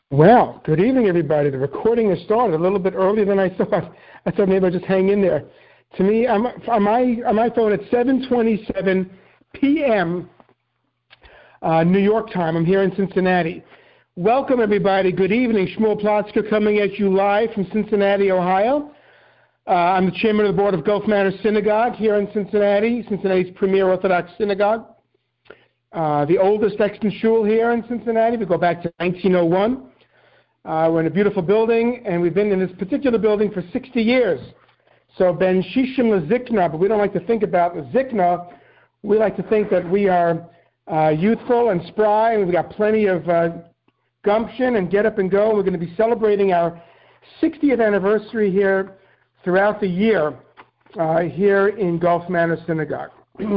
Well, good evening, everybody. The recording has started a little bit earlier than I thought. I thought maybe I'd just hang in there. To me, on my phone, it's 7:27 p.m. New York time. I'm here in Cincinnati. Welcome, everybody. Good evening. Shmuel Plotzker coming at you live from Cincinnati, Ohio. I'm the chairman of the board of Gulf Manor Synagogue here in Cincinnati, Cincinnati's premier Orthodox synagogue. The oldest extant shul here in Cincinnati. We go back to 1901. We're in a beautiful building, and we've been in this particular building for 60 years. So Ben Shishim LeZikna, but we don't like to think about Zikna. We like to think that we are youthful and spry, and we've got plenty of gumption and get up and go. We're going to be celebrating our 60th anniversary here throughout the year here in Gulf Manor Synagogue,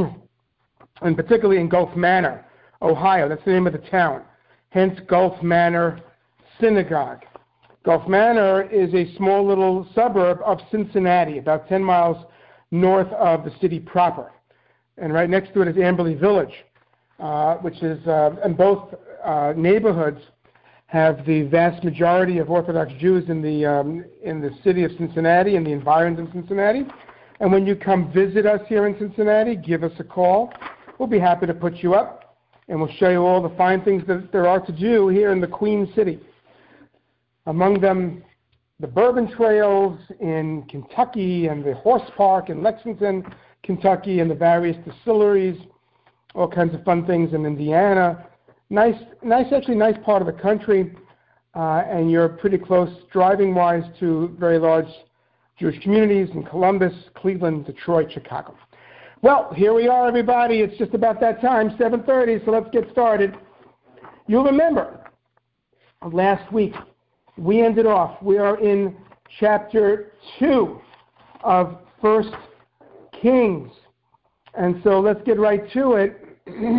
and particularly in Gulf Manor, Ohio. That's the name of the town, hence Gulf Manor Synagogue. Gulf Manor is a small little suburb of Cincinnati, about 10 miles north of the city proper. And right next to it is Amberley Village, which is, and both neighborhoods have the vast majority of Orthodox Jews in the city of Cincinnati and the environs of Cincinnati. And when you come visit us here in Cincinnati, give us a call. We'll be happy to put you up, and we'll show you all the fine things that there are to do here in the Queen City. Among them, the Bourbon Trails in Kentucky and the Horse Park in Lexington, Kentucky, and the various distilleries, all kinds of fun things in Indiana. Nice part of the country, and you're pretty close driving-wise to very large Jewish communities in Columbus, Cleveland, Detroit, Chicago. Well, here we are, everybody. It's just about that time, 7:30, so let's get started. You'll remember last week, we are in chapter 2 of 1 Kings. And so let's get right to it.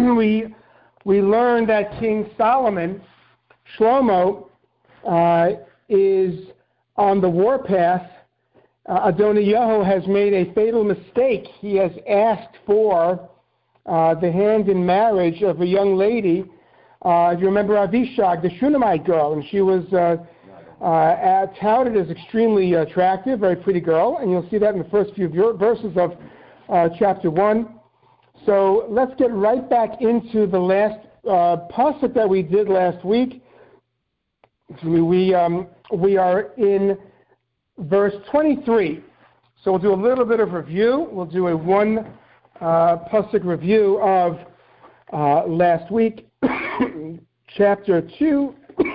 We learned that King Solomon, Shlomo, is on the warpath. Adoniyahu has made a fatal mistake. He has asked for the hand in marriage of a young lady. If you remember Avishag, the Shunammite girl, and she was touted as extremely attractive, very pretty girl, and you'll see that in the first few verses of chapter 1. So let's get right back into the last pasuk that we did last week. We are in verse 23. So we'll do a little bit of review. We'll do a one pasuk review of last week, chapter 2,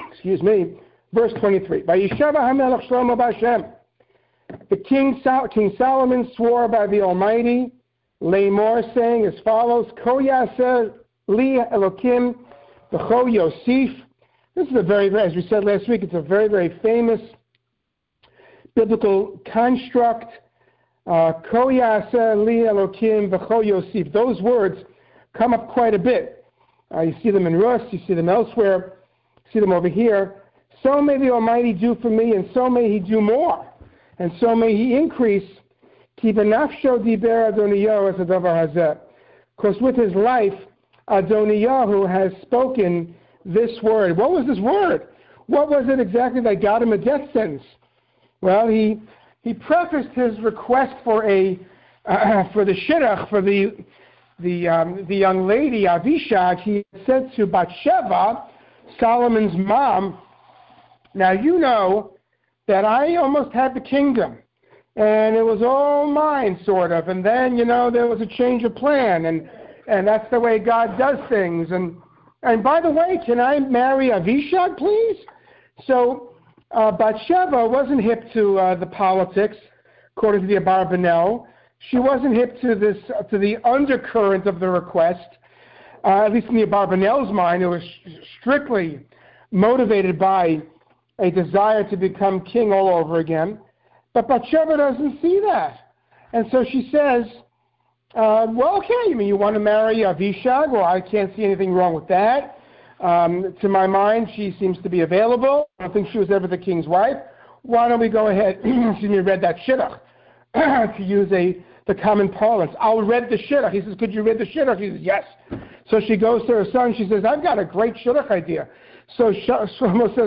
verse 23. Vayishava HaMelech Shlomo b'Hashem. The King Solomon swore by the Almighty, Lamor, saying as follows: Ko yaseh li Elokim v'cho Yosef. This is as we said last week, it's a very, very famous biblical construct. Ko yaseh li Elokim v'cho Yosef. Those words come up quite a bit. You see them in Rus, you see them elsewhere, you see them over here. So may the Almighty do for me, and so may He do more, and so may He increase. Ki b'nafsho diber Adoniyahu es hadavar hazeh. Because with his life, Adoniyahu has spoken this word. What was this word? What was it exactly that got him a death sentence? Well, he prefaced his request for the shidduch, for the young lady Avishag. He said to Bathsheba, Solomon's mom, now you know that I almost had the kingdom, and it was all mine, sort of, and then, there was a change of plan, and that's the way God does things, and by the way, can I marry Avishag, please? So Bathsheba wasn't hip to the politics, according to the Abarbanel. She wasn't hip to the undercurrent of the request, at least in the Abarbanel's mind. It was strictly motivated by a desire to become king all over again. But Bathsheba doesn't see that. And so she says, well, okay, you want to marry Avishag? Well, I can't see anything wrong with that. To my mind, she seems to be available. I don't think she was ever the king's wife. Why don't we go ahead, read that shidduch, to use the common parlance. I'll read the shidduch. He says, could you read the shidduch? He says, yes. So she goes to her son. She says, I've got a great shidduch idea. So Shlomo says,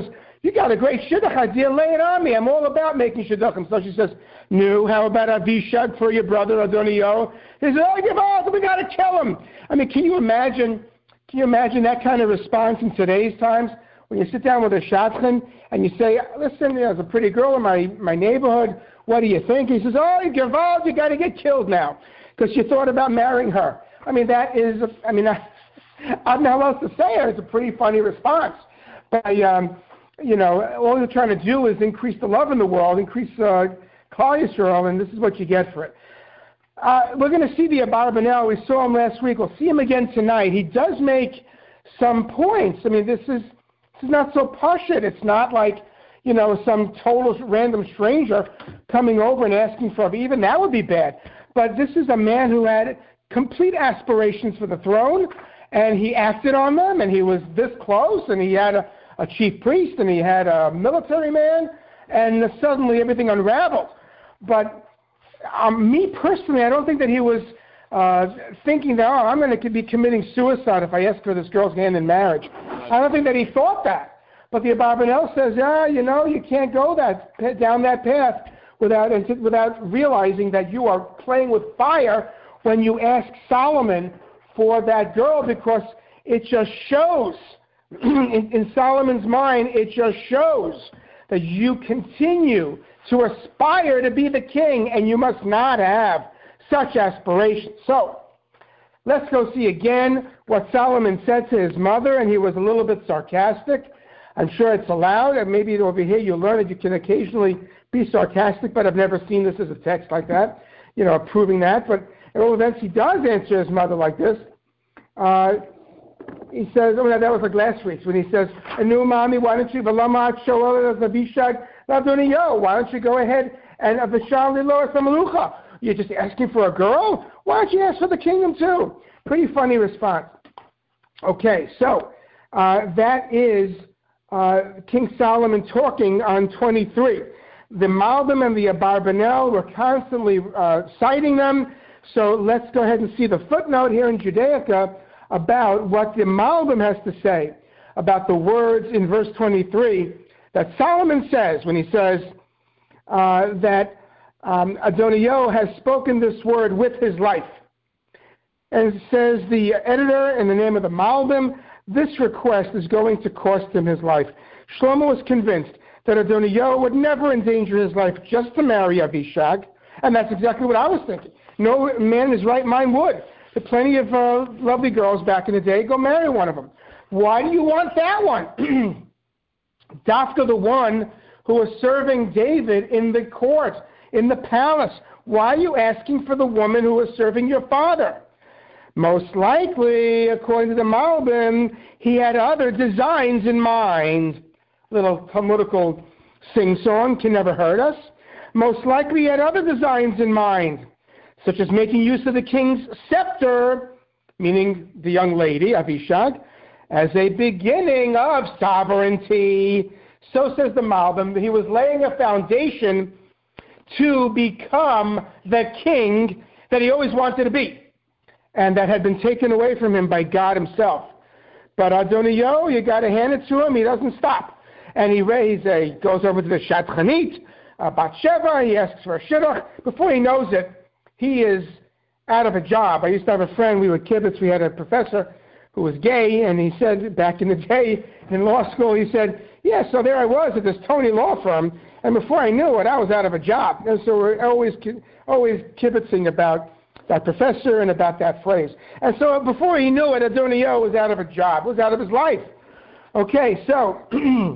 You got a great shidduch idea. Lay it on me. I'm all about making shidduchim. So she says, no, how about Avishag for your brother Adoniyahu? He says, oh, Gevalt, we got to kill him. I mean, can you imagine that kind of response in today's times? When you sit down with a shadchan and you say, listen, there's a pretty girl in my neighborhood. What do you think? He says, oh, Gevalt, you got to get killed now because you thought about marrying her. I mean, I'm not allowed to say it. It's a pretty funny response. But, all you're trying to do is increase the love in the world, increase Klal Yisrael, and this is what you get for it. We're going to see the Abarbanel. We saw him last week. We'll see him again tonight. He does make some points. I mean, this is not so pashut. It's not like, some total random stranger coming over and asking for even that would be bad. But this is a man who had complete aspirations for the throne, and he acted on them, and he was this close, and he had a chief priest, and he had a military man, and suddenly everything unraveled. But me personally, I don't think that he was thinking that, I'm going to be committing suicide if I ask for this girl's hand in marriage. I don't think that he thought that. But the Abarbanel says, you can't go down that path without realizing that you are playing with fire when you ask Solomon for that girl, because it just shows, in Solomon's mind, it just shows that you continue to aspire to be the king, and you must not have such aspirations. So, let's go see again what Solomon said to his mother, and he was a little bit sarcastic. I'm sure it's allowed, and maybe over here you'll learn that you can occasionally be sarcastic, but I've never seen this as a text like that, proving that. But at all events, he does answer his mother like this. He says, that was like last week's, when he says, "Anu, mommy, why don't you, why don't you go ahead and you're just asking for a girl? Why don't you ask for the kingdom too?" Pretty funny response. Okay, so that is King Solomon talking on 23. The Malbim and the Abarbanel were constantly citing them. So let's go ahead and see the footnote here in Judaica about what the Malbim has to say about the words in verse 23 that Solomon says when he says that Adoniyahu has spoken this word with his life. And it says the editor, in the name of the Malbim, this request is going to cost him his life. Shlomo was convinced that Adoniyahu would never endanger his life just to marry Avishag, and that's exactly what I was thinking. No man in his right mind would. There are plenty of lovely girls back in the day. Go marry one of them. Why do you want that one? Dafka, the one who was serving David in the court, in the palace. Why are you asking for the woman who was serving your father? Most likely, according to the Malbim, he had other designs in mind. Little Talmudical sing-song can never hurt us. Most likely he had other designs in mind, such as making use of the king's scepter, meaning the young lady, Avishag, as a beginning of sovereignty. So says the Malbim. He was laying a foundation to become the king that he always wanted to be, and that had been taken away from him by God himself. But Adoniyahu, you got to hand it to him. He doesn't stop. And he goes over to the Shadchanit, Batsheva, he asks for a shidduch. Before he knows it, he is out of a job. I used to have a friend, we were kibbutz, we had a professor who was gay, and he said back in the day in law school, he said, yeah, so there I was at this Tony law firm, and before I knew it, I was out of a job. And so we're always kibbutzing about that professor and about that phrase. And so before he knew it, Adoniyahu was out of a job, was out of his life. Okay, so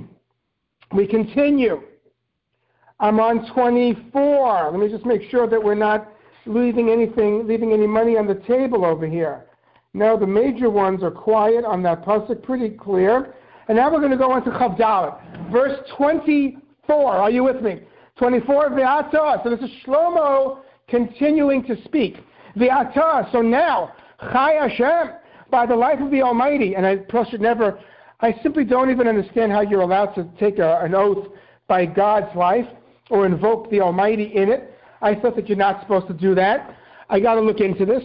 we continue. I'm on 24. Let me just make sure that we're not leaving any money on the table over here. No, the major ones are quiet on that pasuk, pretty clear. And now we're going to go on to Chavdalet. Verse 24. Are you with me? 24, Ve'ata. So this is Shlomo continuing to speak. Ve'ata. So now, Chai Hashem, by the life of the Almighty. And I simply don't even understand how you're allowed to take an oath by God's life or invoke the Almighty in it. I thought that you're not supposed to do that. I got to look into this.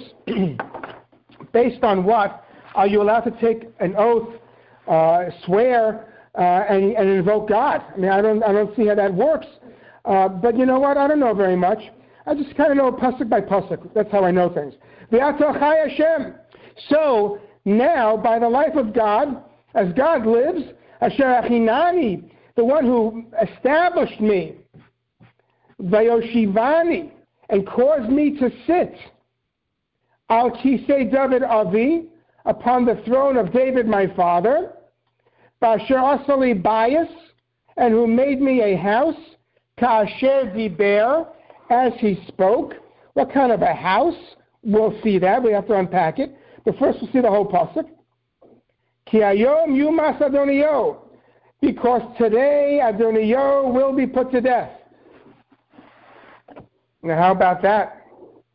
Based on what? Are you allowed to take an oath, swear and invoke God. I mean, I don't see how that works. But you know what? I don't know very much. I just kind of know pasuk by pasuk. That's how I know things. V'ata chai Hashem. So now, by the life of God, as God lives, Asher achinani, the one who established me, Vayoshivani, and caused me to sit, Al Kisei David Avi, upon the throne of David my father, Basher Asali Bias, and who made me a house, Ka'asher Diber, as he spoke. What kind of a house? We'll see that. We have to unpack it. But first we'll see the whole pasuk. Ki hayom yumas Adoniyo, because today Adoniyo will be put to death. Now how about that?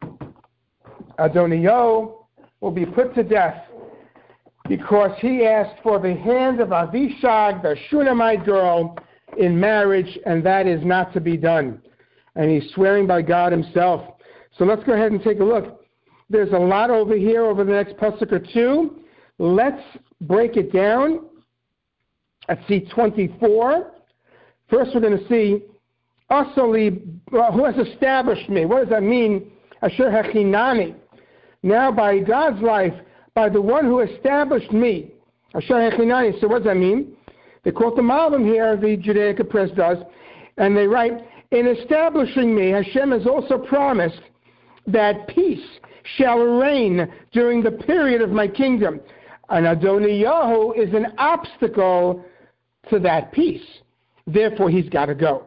Adoniyo will be put to death because he asked for the hand of Avishag, the Shunammite girl, in marriage, and that is not to be done. And he's swearing by God himself. So let's go ahead and take a look. There's a lot over here over the next pasuk or two. Let's break it down. Let's see 24. First we're going to see Asali, who has established me. What does that mean? Asher hachinani. Now by God's life, by the one who established me. Asher hachinani. So what does that mean? They quote the Malbim here, the Judaica Press does, and they write, in establishing me, Hashem has also promised that peace shall reign during the period of my kingdom. And Adoniyahu is an obstacle to that peace. Therefore, he's got to go.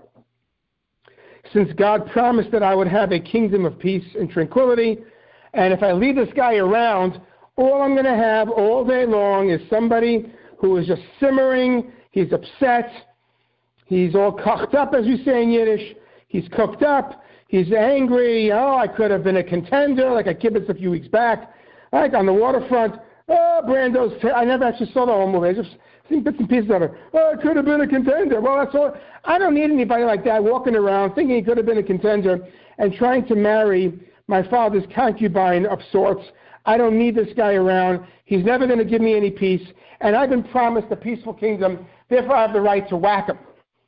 Since God promised that I would have a kingdom of peace and tranquility, and if I leave this guy around, all I'm going to have all day long is somebody who is just simmering, he's upset, he's all cooked up, as we say in Yiddish. He's cooked up, he's angry, oh, I could have been a contender, like I kibbutz a few weeks back, like on the waterfront. Oh, Brando's, I never actually saw the whole movie. I just seen bits and pieces of it. Oh, I could have been a contender. Well, that's all. I don't need anybody like that walking around thinking he could have been a contender and trying to marry my father's concubine of sorts. I don't need this guy around. He's never going to give me any peace. And I've been promised a peaceful kingdom. Therefore, I have the right to whack him.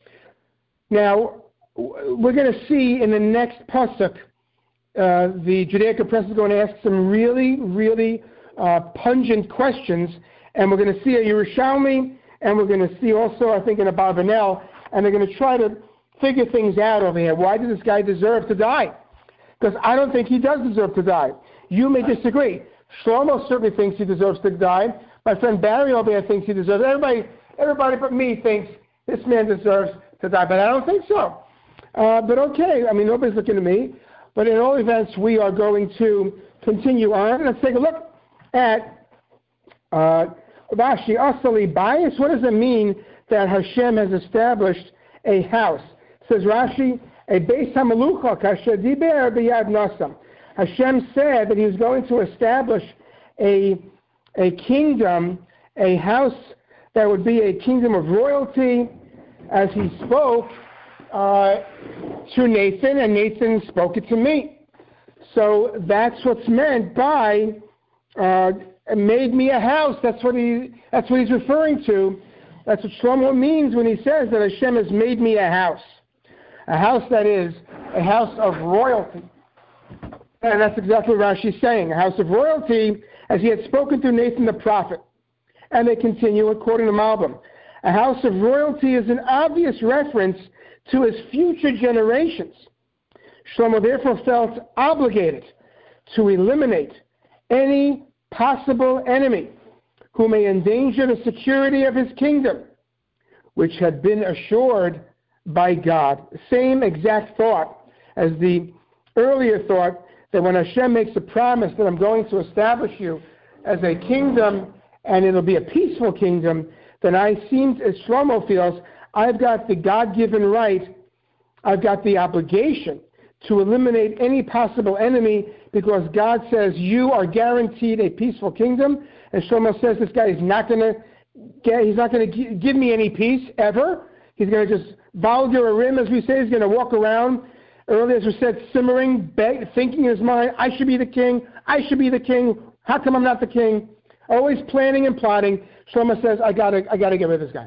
Now, we're going to see in the next pasuk, the Judaica Press is going to ask some really, really pungent questions, and we're going to see a Yerushalmi, and we're going to see also, I think, in a Barbanel, and they're going to try to figure things out over here. Why does this guy deserve to die? Because I don't think he does deserve to die. You may disagree. Shlomo certainly thinks he deserves to die. My friend Barry over here thinks he deserves. Everybody but me thinks this man deserves to die, but I don't think so. But okay, I mean, nobody's looking at me. But in all events, we are going to continue on. Let's take a look at Rashi Asali Bias. What does it mean that Hashem has established a house? Says Rashi, a Beis HaMelucha kasher diber b'yad nasam. Hashem said that he was going to establish a kingdom, a house that would be a kingdom of royalty, as he spoke to Nathan, and Nathan spoke it to me. So that's what's meant by made me a house. That's what he's referring to. That's what Shlomo means when he says that Hashem has made me a house that is a house of royalty. And that's exactly what Rashi's saying, a house of royalty, as he had spoken through Nathan the prophet. And they continue according to Malbim. A house of royalty is an obvious reference to his future generations. Shlomo therefore felt obligated to eliminate any possible enemy who may endanger the security of his kingdom, which had been assured by God. Same exact thought as the earlier thought that when Hashem makes a promise that I'm going to establish you as a kingdom and it'll be a peaceful kingdom, then as Shlomo feels, I've got the God-given right, I've got the obligation to eliminate any possible enemy because God says you are guaranteed a peaceful kingdom, and Shlomo says this guy is not going to give me any peace ever. He's going to just valdir a rim, as we say. He's going to walk around, earlier as we said, simmering, thinking in his mind, I should be the king, I should be the king, how come I'm not the king? Always planning and plotting. Shlomo says, I gotta get rid of this guy.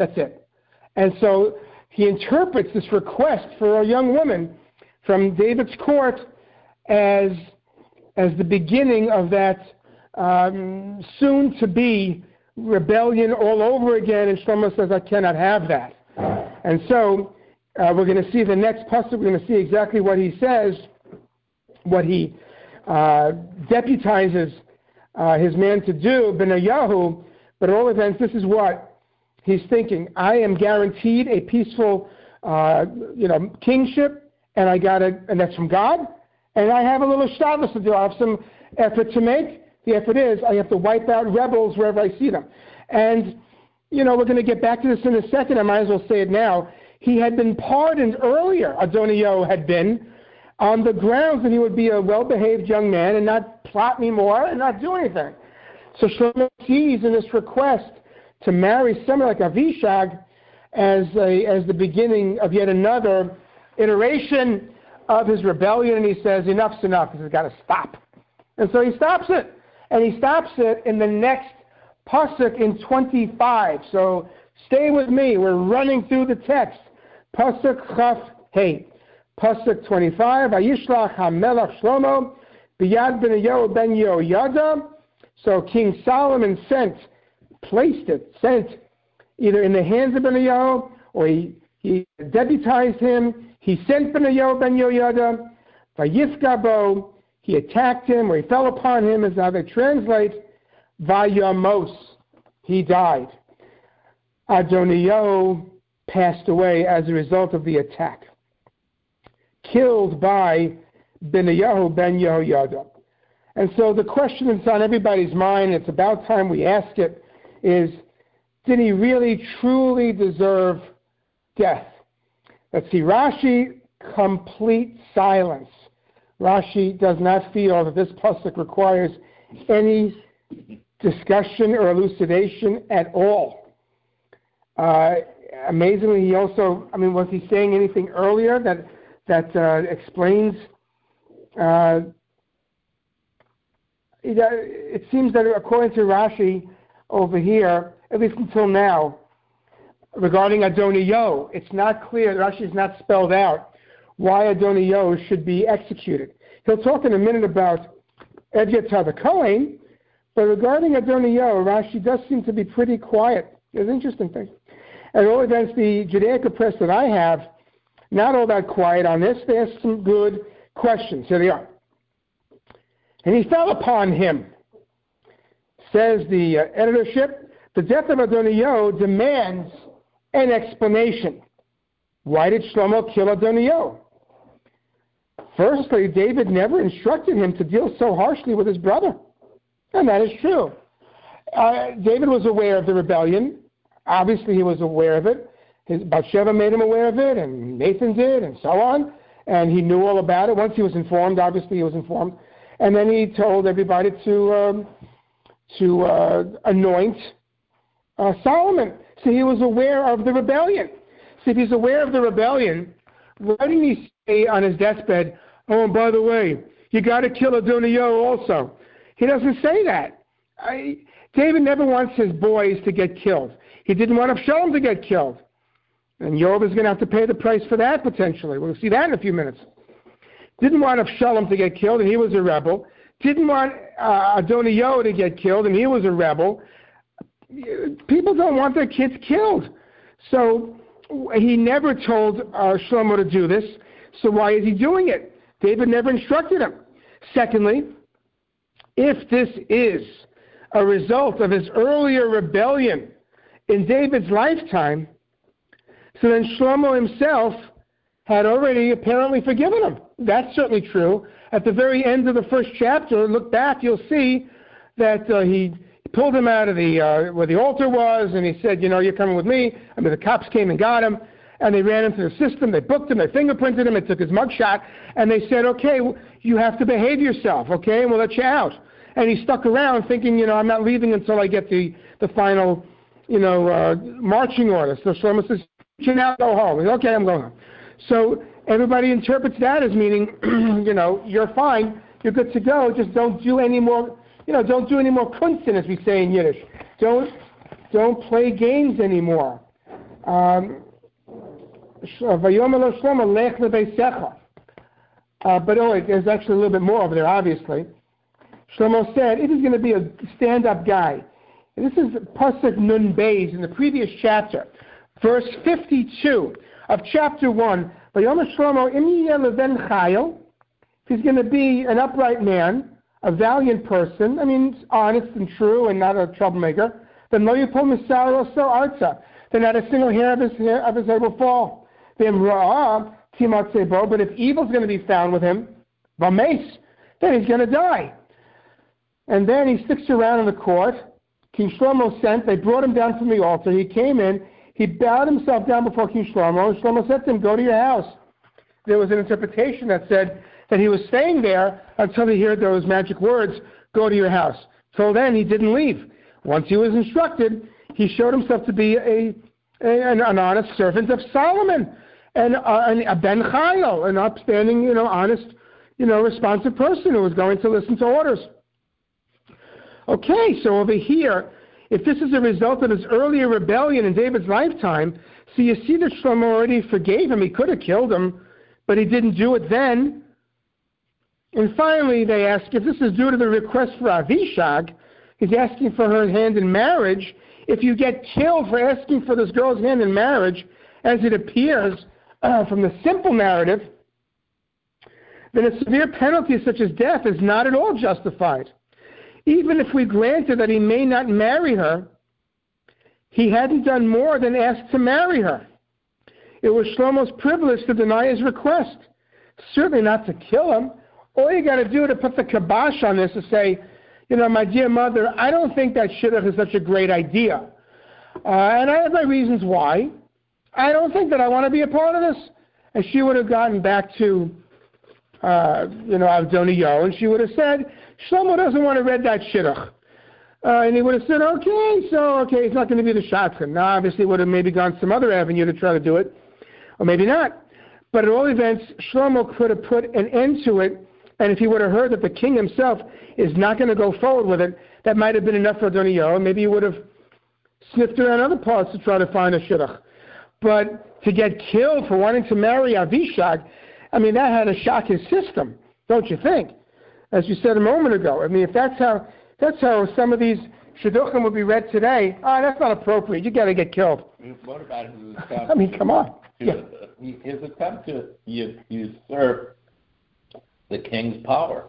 That's it. And so he interprets this request for a young woman from David's court as the beginning of that soon-to-be rebellion all over again, and Shlomo says, I cannot have that. And so we're going to see the next pasuk, we're going to see exactly what he says, what he deputizes his man to do, Benayahu, but at all events, this is what he's thinking. I am guaranteed a peaceful kingship, and and that's from God, and I have a little shtadlus to do. I have some effort to make. The effort is I have to wipe out rebels wherever I see them. And, we're going to get back to this in a second. I might as well say it now. He had been pardoned earlier, Adoniyahu had been, on the grounds that he would be a well-behaved young man and not plot anymore and not do anything. So Shlomo sees in this request to marry someone like Avishag as the beginning of yet another iteration of his rebellion, and he says, enough's enough. This has got to stop. And so he stops it. And he stops it in the next pasuk in 25. So stay with me. We're running through the text. Pasuk Chaf Hey. Pasuk 25. Vayishlach HaMelech Shlomo biyad Benayahu ben Yehoyada. So King Solomon sent either in the hands of Benayahu, or he deputized him. He sent Benayahu ben Yehoyada. Vayifgabo. He attacked him, or he fell upon him, is how they translate. Vayamos. He died. Adoniyahu passed away as a result of the attack. Killed by Benayahu ben Yehoyada. And so the question that's on everybody's mind, it's about time we ask it, is, did he really, truly deserve death? Let's see, Rashi, complete silence. Rashi does not feel that this pasuk requires any discussion or elucidation at all. Amazingly, he also, was he saying anything earlier that explains? It seems that according to Rashi over here, at least until now, regarding Adoniyahu, it's not clear, Rashi is not spelled out why Adoniyahu should be executed. He'll talk in a minute about Eviatar the Kohen, but regarding Adoniyahu, Rashi does seem to be pretty quiet. It's an interesting thing. At all events, the Judaica press that I have, not all that quiet on this. They asked some good questions. Here they are. And he fell upon him. Says the editorship, the death of Adoniyahu demands an explanation. Why did Shlomo kill Adoniyahu? Firstly, David never instructed him to deal so harshly with his brother. And that is true. David was aware of the rebellion. Obviously, he was aware of it. Bathsheba made him aware of it, and Nathan did, and so on. And he knew all about it. Once he was informed, obviously he was informed. And then he told everybody to anoint Solomon. So he was aware of the rebellion. So if he's aware of the rebellion, why didn't he say on his deathbed, oh, and by the way, you got to kill Adoniyahu also? He doesn't say that. David never wants his boys to get killed. He didn't want Absalom to get killed. And Yoav is going to have to pay the price for that potentially. We'll see that in a few minutes. Didn't want Absalom to get killed, and he was a rebel. Didn't want Adoniyahu to get killed, and he was a rebel. People don't want their kids killed. So he never told Shlomo to do this. So why is he doing it? David never instructed him. Secondly, if this is a result of his earlier rebellion in David's lifetime, so then Shlomo himself had already apparently forgiven him. That's certainly true. At the very end of the first chapter, look back, you'll see that he pulled him out of where the altar was, and he said, you're coming with me. The cops came and got him, and they ran into the system. They booked him, they fingerprinted him, they took his mugshot, and they said, okay, you have to behave yourself, okay, and we'll let you out. And he stuck around thinking, I'm not leaving until I get the final, marching order. So Shlomo says, you now go home. He says, okay, I'm going home. So everybody interprets that as meaning, you're fine, you're good to go, just don't do any more, kunsten, as we say in Yiddish. Don't play games anymore. Vayomer lo Shlomo lech lebeisecha. But there's actually a little bit more over there, obviously. Shlomo said, if he's going to be a stand-up guy, and this is Pasuk Nun Beis in the previous chapter, verse 52 of chapter 1, Vayomer Shlomo im yeh leven chayil, if he's going to be an upright man, a valiant person, I mean, honest and true and not a troublemaker, then lo yipol misaro so arza, then not a single hair of his head will fall. Then ra'ah timat sebo, but if evil's going to be found with him, vames, then he's going to die. And then he sticks around in the court. King Shlomo sent, they brought him down from the altar. He came in, he bowed himself down before King Shlomo, and Shlomo said to him, go to your house. There was an interpretation that said that he was staying there until he heard those magic words, go to your house. Till then, he didn't leave. Once he was instructed, he showed himself to be an honest servant of Solomon, and a ben chayil, an upstanding, honest, responsive person who was going to listen to orders. Okay, so over here, if this is a result of his earlier rebellion in David's lifetime, so you see that Shlomo already forgave him. He could have killed him, but he didn't do it then. And finally, they ask if this is due to the request for Avishag. He's asking for her hand in marriage. If you get killed for asking for this girl's hand in marriage, as it appears from the simple narrative, then a severe penalty such as death is not at all justified. Even if we granted that he may not marry her, he hadn't done more than ask to marry her. It was Shlomo's privilege to deny his request, certainly not to kill him. All you got to do to put the kibosh on this is say, my dear mother, I don't think that shidduch is such a great idea. And I have my reasons why. I don't think that I want to be a part of this. And she would have gotten back to, Avdoniyo, and she would have said, Shlomo doesn't want to read that shidduch. And he would have said, okay, it's not going to be the shotgun. Now, obviously, would have maybe gone some other avenue to try to do it, or maybe not. But at all events, Shlomo could have put an end to it, and if he would have heard that the king himself is not going to go forward with it, that might have been enough for Adoniyahu, and maybe he would have sniffed around other parts to try to find a shidduch. But to get killed for wanting to marry Avishag, that had to shock his system, don't you think? As you said a moment ago. If that's how some of these shidduchim would be read today, that's not appropriate. You got to get killed. What about his attempt? Come on. His attempt to usurp the king's power.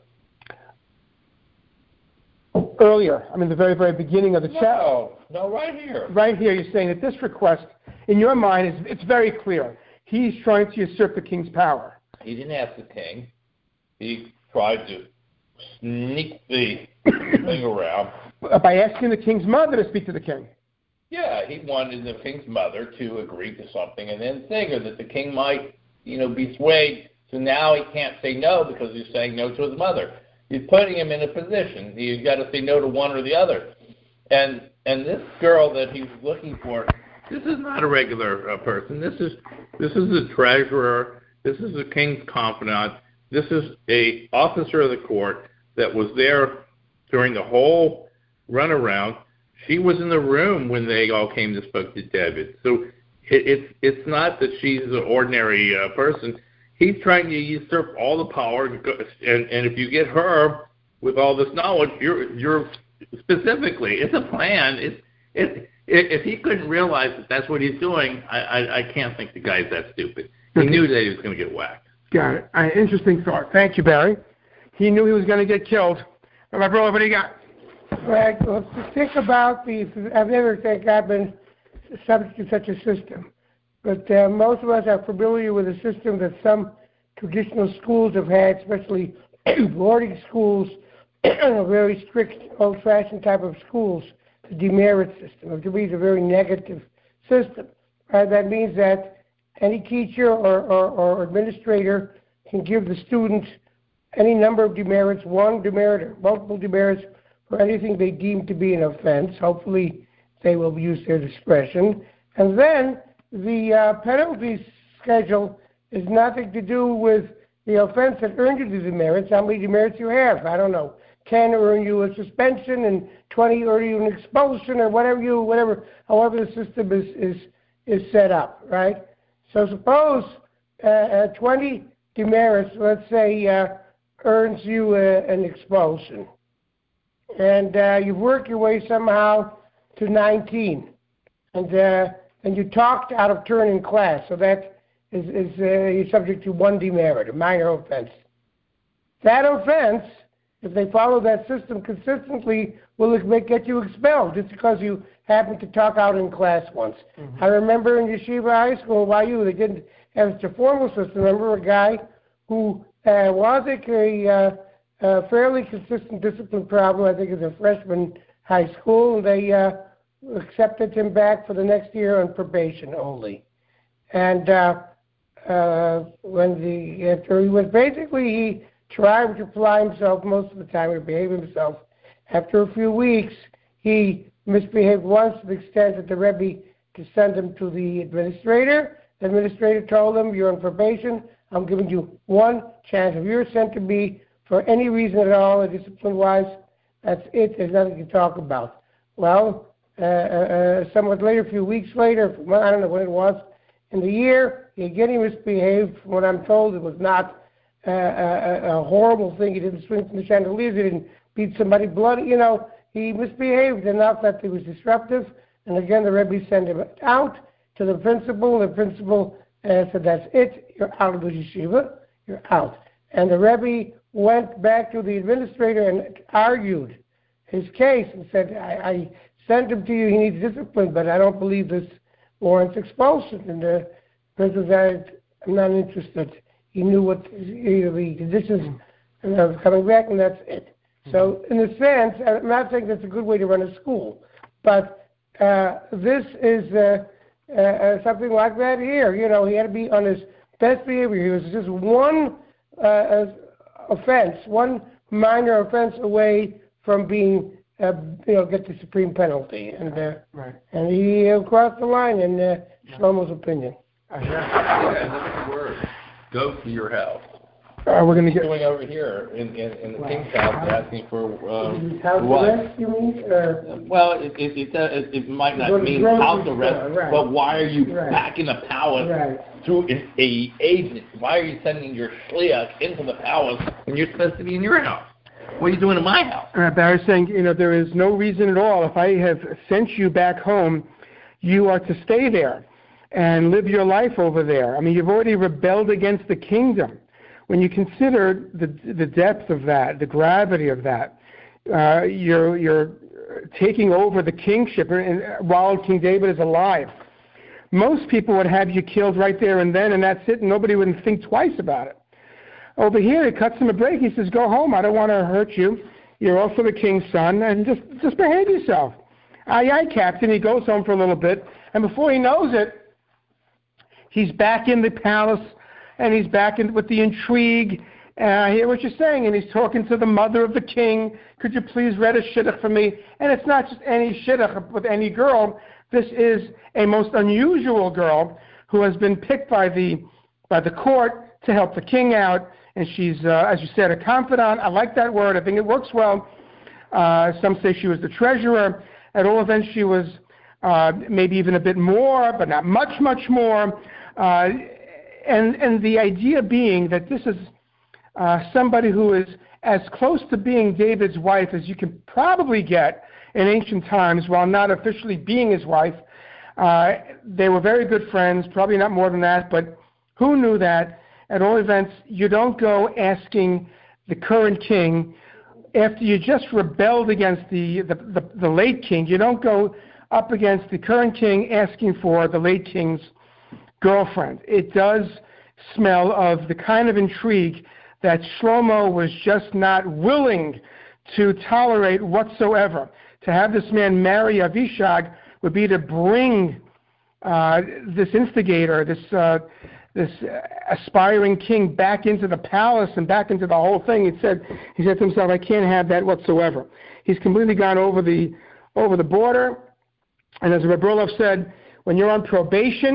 Earlier, the very, very beginning of the chapter. No, right here. Right here, you're saying that this request, in your mind, it's very clear. He's trying to usurp the king's power. He didn't ask the king. He tried to sneak the thing around. By asking the king's mother to speak to the king. Yeah, he wanted the king's mother to agree to something and then figure that the king might, be swayed. So now he can't say no because he's saying no to his mother. He's putting him in a position. He's got to say no to one or the other. And this girl that he's looking for, this is not a regular person. This is the treasurer. This is the king's confidant. This is a officer of the court that was there during the whole runaround. She was in the room when they all came to spoke to David. So it's not that she's an ordinary person. He's trying to usurp all the power, and if you get her with all this knowledge, you're specifically, it's a plan. If he couldn't realize that that's what he's doing, I can't think the guy's that stupid. He knew that he was going to get whacked. Got it. Interesting thought. Thank you, Barry. He knew he was going to get killed. My brother, what do you got? Right. Well, to think about I've never, thank God, been subject to such a system. But most of us are familiar with a system that some traditional schools have had, especially boarding schools, very strict, old-fashioned type of schools, the demerit system. To me, it's a very negative system. That means that any teacher or administrator can give the student any number of demerits, one demerit or multiple demerits for anything they deem to be an offense. Hopefully, they will use their discretion. And then the penalty schedule is nothing to do with the offense that earned you the demerits, how many demerits you have. I don't know. 10 earn you a suspension and 20 earn you an expulsion or however the system is set up, right? So suppose 20 demerits, let's say, earns you an expulsion. And you've worked your way somehow to 19. And you talked out of turn in class, so that is you're subject to one demerit, a minor offense. That offense, if they follow that system consistently, will get you expelled just because you happened to talk out in class once. Mm-hmm. I remember in Yeshiva High School, YU, they didn't have such a formal system. I remember a guy who was a fairly consistent discipline problem, I think as a freshman high school, and they accepted him back for the next year on probation only. And after he was basically, he tried to apply himself most of the time, he behaved himself. After a few weeks, he misbehaved once to the extent that the Rebbe to send him to the administrator. The administrator told him, you're on probation, I'm giving you one chance. If you're sent to me for any reason at all, discipline-wise, that's it, there's nothing to talk about. Well, somewhat later, a few weeks later, I don't know when it was, in the year, he again misbehaved. From what I'm told, it was not a horrible thing. He didn't swing from the chandeliers. He didn't beat somebody bloody. You know, he misbehaved enough that he was disruptive. And again, the Rebbe sent him out to the principal. The principal said, that's it. You're out of the yeshiva. You're out. And the Rebbe went back to the administrator and argued his case and said, I sent him to you. He needs discipline, but I don't believe this warrants expulsion. And the principal said, I'm not interested. He knew what the conditions of coming back, and that's it. So, in a sense, I'm not saying that's a good way to run a school, but this is something like that here. You know, he had to be on his best behavior. He was just one offense, one minor offense away from being, get the supreme penalty. And right. And he crossed the line in Shlomo's opinion. Yeah, word. Go to your house. We're going to get going over here in the king's house asking for house arrest, you mean? Well, it might not mean house arrest, right. But why are you back in the palace through an agent? Why are you sending your shliach into the palace when you're supposed to be in your house? What are you doing in my house? Barry's saying, there is no reason at all. If I have sent you back home, you are to stay there and live your life over there. I mean, you've already rebelled against the kingdom. When you consider the depth of that, the gravity of that, you're taking over the kingship while King David is alive. Most people would have you killed right there and then, and that's it, and nobody would think twice about it. Over here, he cuts him a break. He says, go home. I don't want to hurt you. You're also the king's son, and just behave yourself. Aye, aye, Captain. He goes home for a little bit, and before he knows it, he's back in the palace, and he's back with the intrigue. I hear what you're saying, and he's talking to the mother of the king. Could you please read a shidduch for me? And it's not just any shidduch with any girl. This is a most unusual girl who has been picked by the court to help the king out, and she's, as you said, a confidant. I like that word. I think it works well. Some say she was the treasurer. At all events, she was maybe even a bit more, but not much more. And the idea being that this is somebody who is as close to being David's wife as you can probably get in ancient times, while not officially being his wife. They were very good friends, probably not more than that, but who knew that? At all events, you don't go asking the current king, after you just rebelled against the late king, you don't go up against the current king asking for the late king's girlfriend. It does smell of the kind of intrigue that Shlomo was just not willing to tolerate whatsoever. To have this man marry Avishag would be to bring this instigator, this aspiring king back into the palace and back into the whole thing. He said to himself, I can't have that whatsoever. He's completely gone over the border. And as Rebbe Roloff said, when you're on probation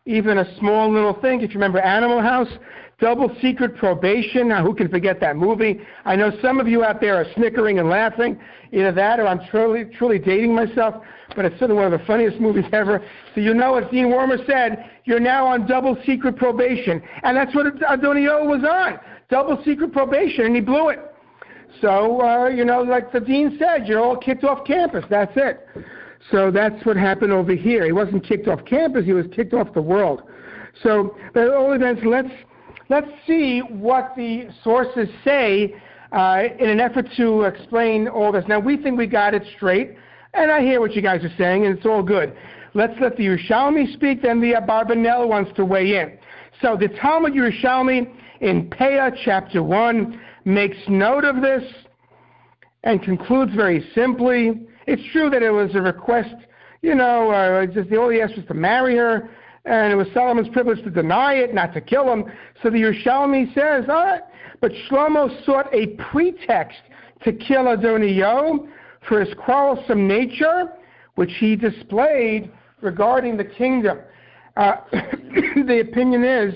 even a small little thing. If you remember Animal House, Double Secret Probation. Now, who can forget that movie? I know some of you out there are snickering and laughing. Either that or I'm truly dating myself, but it's certainly one of the funniest movies ever. So you know, as Dean Wormer said, you're now on Double Secret Probation. And that's what Adoniyahu was on, Double Secret Probation, and he blew it. So, like the dean said, you're all kicked off campus. That's it. So that's what happened over here. He wasn't kicked off campus. He was kicked off the world. So, at all events, let's see what the sources say in an effort to explain all this. Now, we think we got it straight, and I hear what you guys are saying, and it's all good. Let's let the Yerushalmi speak, then the Abarbanel wants to weigh in. So the Talmud Yerushalmi in Peah, chapter 1, makes note of this and concludes very simply. It's true that it was a request, just all he asked was to marry her, and it was Solomon's privilege to deny it, not to kill him. So the Yerushalmi says, all right, but Shlomo sought a pretext to kill Adoniyahu for his quarrelsome nature, which he displayed regarding the kingdom. The opinion is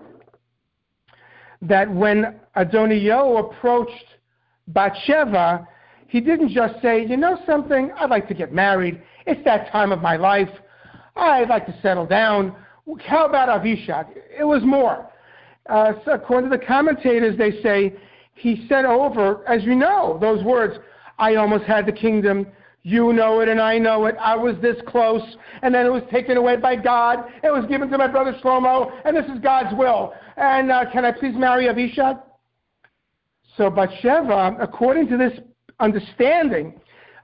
that when Adoniyahu approached Bathsheba, he didn't just say, you know something, I'd like to get married. It's that time of my life. I'd like to settle down. How about Avishag? It was more. So according to the commentators, they say he said over, as you know, those words, I almost had the kingdom. You know it and I know it. I was this close. And then it was taken away by God. It was given to my brother Shlomo. And this is God's will. And can I please marry Avishag? So Bathsheba, according to this understanding,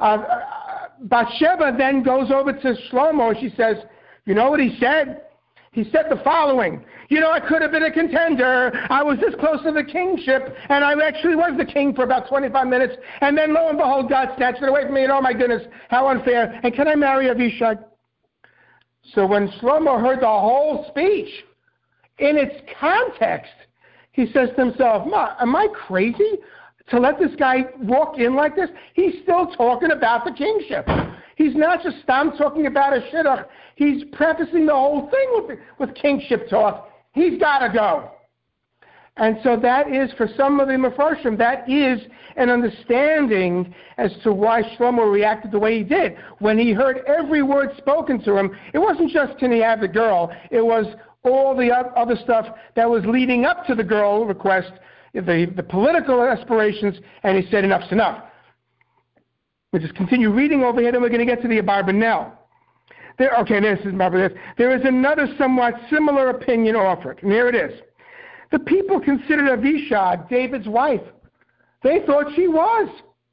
Bathsheba then goes over to Shlomo and she says, you know what he said? He said the following, I could have been a contender. I was this close to the kingship, and I actually was the king for about 25 minutes, and then lo and behold, God snatched it away from me, and oh my goodness, how unfair. And can I marry Avishag? So when Shlomo heard the whole speech, in its context, he says to himself, am I crazy to let this guy walk in like this? He's still talking about the kingship. He's not just talking about a shidduch. He's prefacing the whole thing with kingship talk. He's got to go. And so that is, for some of the Mefarshim, that is an understanding as to why Shlomo reacted the way he did. When he heard every word spoken to him, it wasn't just, can he have the girl? It was all the other stuff that was leading up to the girl request, the political aspirations, and he said, enough's enough. We'll just continue reading over here, then we're going to get to the Abarbanel. There is another somewhat similar opinion offered, and here it is. The people considered Avishag David's wife. They thought she was.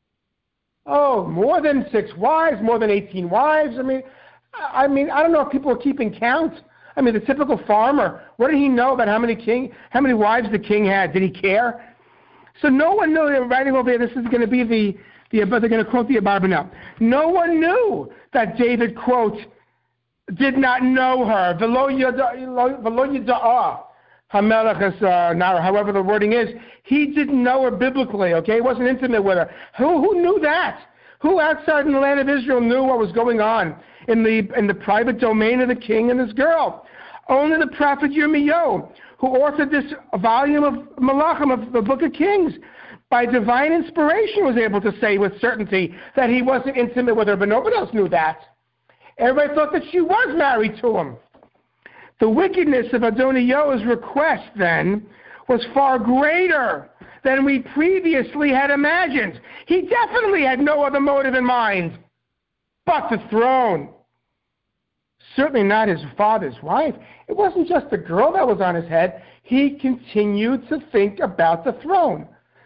Oh, more than 6 wives, more than 18 wives. I don't know if people are keeping count. The typical farmer, what did he know about how many wives the king had? Did he care? So no one knew. They're writing over here, this is going to be they're going to quote the Abarbanel. No one knew that David, quote, did not know her. V'lo yada'ah. However the wording is, he didn't know her biblically, okay? He wasn't intimate with her. Who knew that? Who outside in the land of Israel knew what was going on in the private domain of the king and his girl? Only the prophet Yirmiyahu, who authored this volume of Malachim, of the Book of Kings, by divine inspiration was able to say with certainty that he wasn't intimate with her, but nobody else knew that. Everybody thought that she was married to him. The wickedness of Adoniyahu's request, then, was far greater than we previously had imagined. He definitely had no other motive in mind but the throne. Certainly not his father's wife. It wasn't just the girl that was on his head. He continued to think about the throne.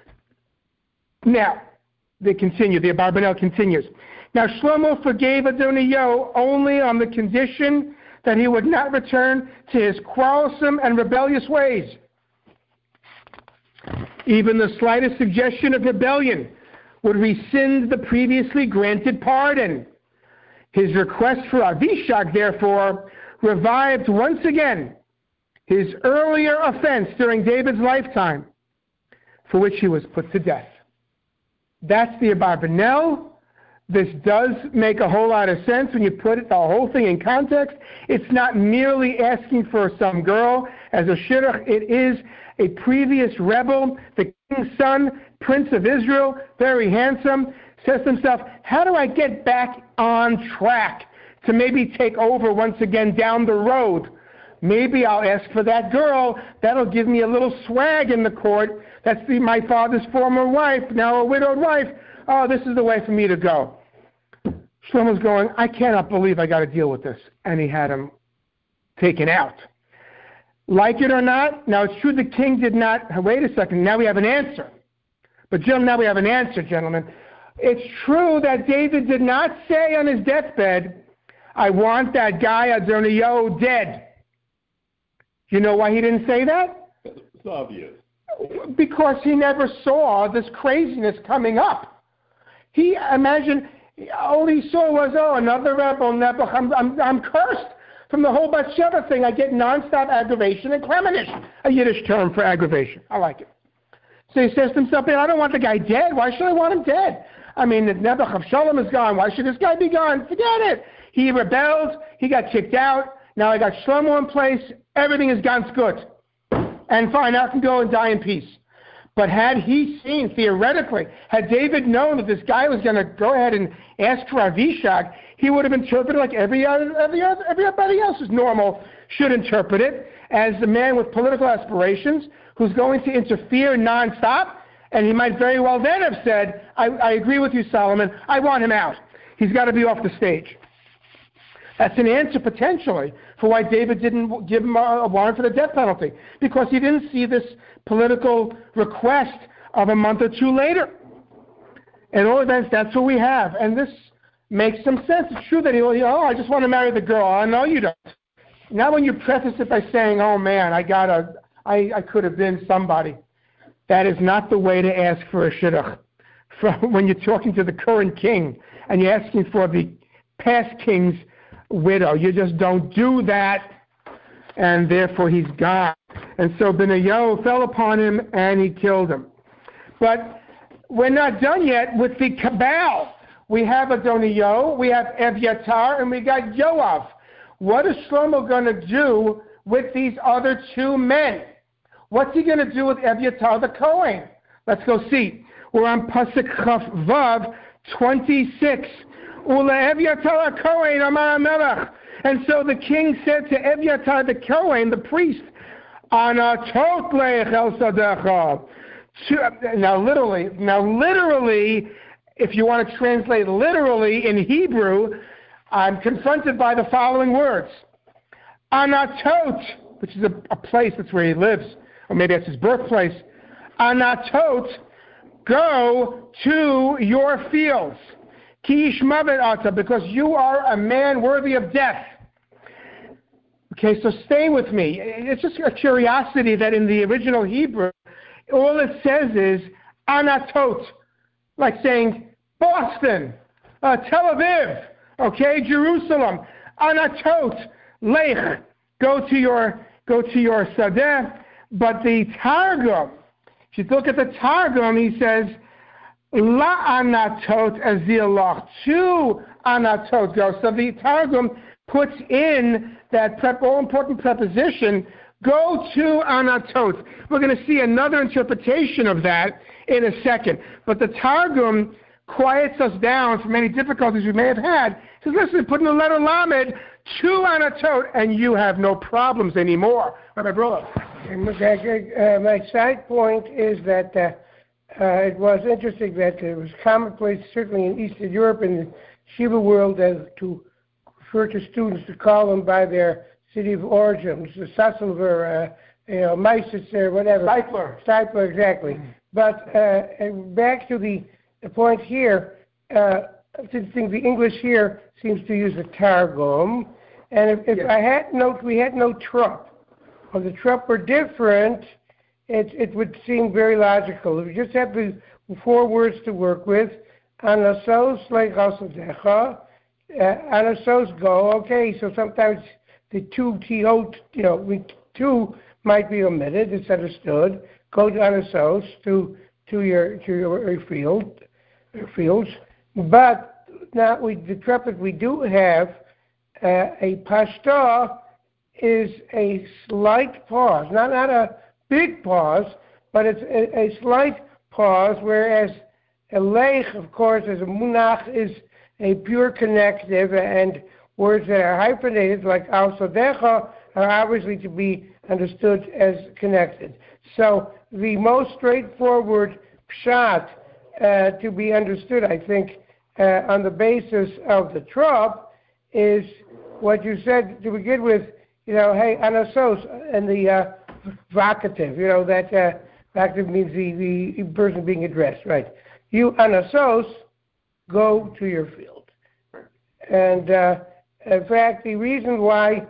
Now, the Abarbanel continues. Now, Shlomo forgave Adoniyahu only on the condition that he would not return to his quarrelsome and rebellious ways. Even the slightest suggestion of rebellion would rescind the previously granted pardon. His request for Avishag, therefore, revived once again his earlier offense during David's lifetime, for which he was put to death. That's the Abarbanel. this does make a whole lot of sense when you put the whole thing in context. It's not merely asking for some girl as a shidduch. It is a previous rebel, the king's son, prince of Israel, very handsome, says to himself, how do I get back on track to maybe take over once again down the road? Maybe I'll ask for that girl. That'll give me a little swag in the court. That's my father's former wife, now a widowed wife. Oh, this is the way for me to go. Shlomo's going, I cannot believe I got to deal with this. And he had him taken out. Like it or not, now it's true the king did not, wait a second, now we have an answer. But now we have an answer, gentlemen. It's true that David did not say on his deathbed, I want that guy Adoniyahu dead. You know why he didn't say that? It's obvious. Because he never saw this craziness coming up. He imagined, all he saw was, another rebel, I'm cursed from the whole Bathsheba thing. I get nonstop aggravation and clemenish, a Yiddish term for aggravation. I like it. So he says to himself, I don't want the guy dead. Why should I want him dead? I mean, the Nebuch of Shalom is gone. Why should this guy be gone? Forget it. He rebelled. He got kicked out. Now I got Shlomo in place. Everything is gone good. And fine, I can go and die in peace. But had he seen, theoretically, had David known that this guy was going to go ahead and ask for Avishag, he would have interpreted like everybody else is normal should interpret it, as a man with political aspirations who's going to interfere nonstop, and he might very well then have said, I agree with you, Solomon, I want him out. He's got to be off the stage. That's an answer, potentially, for why David didn't give him a warrant for the death penalty, because he didn't see this political request of a month or two later. At all events, that's what we have, and this makes some sense. It's true that I just want to marry the girl. I know you don't. Now when you preface it by saying, oh man, I could have been somebody, that is not the way to ask for a shidduch. When you're talking to the current king and you're asking for the past king's widow, you just don't do that, and therefore he's gone. And so Benayahu fell upon him and he killed him. But we're not done yet with the cabal. We have Adoniyahu, we have Evyatar, and we got Yoav. What is Shlomo going to do with these other two men? What's he going to do with Evyatar the Kohen? Let's go see. We're on Pasuk Chaf Vav 26. Ula Evyatar Kohen Amar HaMelech. And so the king said to Evyatar the Kohen, the priest, Anatot leich el sadecha. Now literally, if you want to translate literally in Hebrew, I'm confronted by the following words. Anatot, which is a place, that's where he lives, or maybe that's his birthplace. Anatot, go to your fields. Ki ish mavet ata, because you are a man worthy of death. Okay, so stay with me. It's just a curiosity that in the original Hebrew, all it says is Anatot, like saying Boston, Tel Aviv, okay, Jerusalem. Anatot, Lech, go to your Sadeh. But the Targum, if you look at the Targum, he says, La Anatot Azilach, to Anatot go. So the Targum puts in that all-important preposition, go to Anatot. We're going to see another interpretation of that in a second. But the Targum quiets us down from any difficulties we may have had. He says, listen, put in the letter Lamed to Anatot, and you have no problems anymore. Rabbi Brolo. My side point is that it was interesting that it was commonplace, certainly in Eastern Europe, in the Shiva world, to refer to students to call them by their city of origin, Sasselver, Meisis, or whatever. Steipler, exactly. But back to the point here, it's interesting, the English here seems to use a Targum, and if we had no Trump, or the Trump were different, it would seem very logical. If you just have the four words to work with, Anasos lechasadecha, Anasos go, okay, so sometimes the two two might be omitted, it's understood. Go to Anasos, to your fields. But the trumpet we do have, a pashto is a slight pause, not a big pause, but it's a slight pause, whereas a lech, of course, as a munach, is a pure connective, and words that are hyphenated, like al sodecha, are obviously to be understood as connected. So the most straightforward pshat to be understood, I think, on the basis of the trop, is what you said to begin with, hey, anasos, and the vocative, that vocative means the person being addressed, right? You, anasos, go to your field. And in fact, the reason why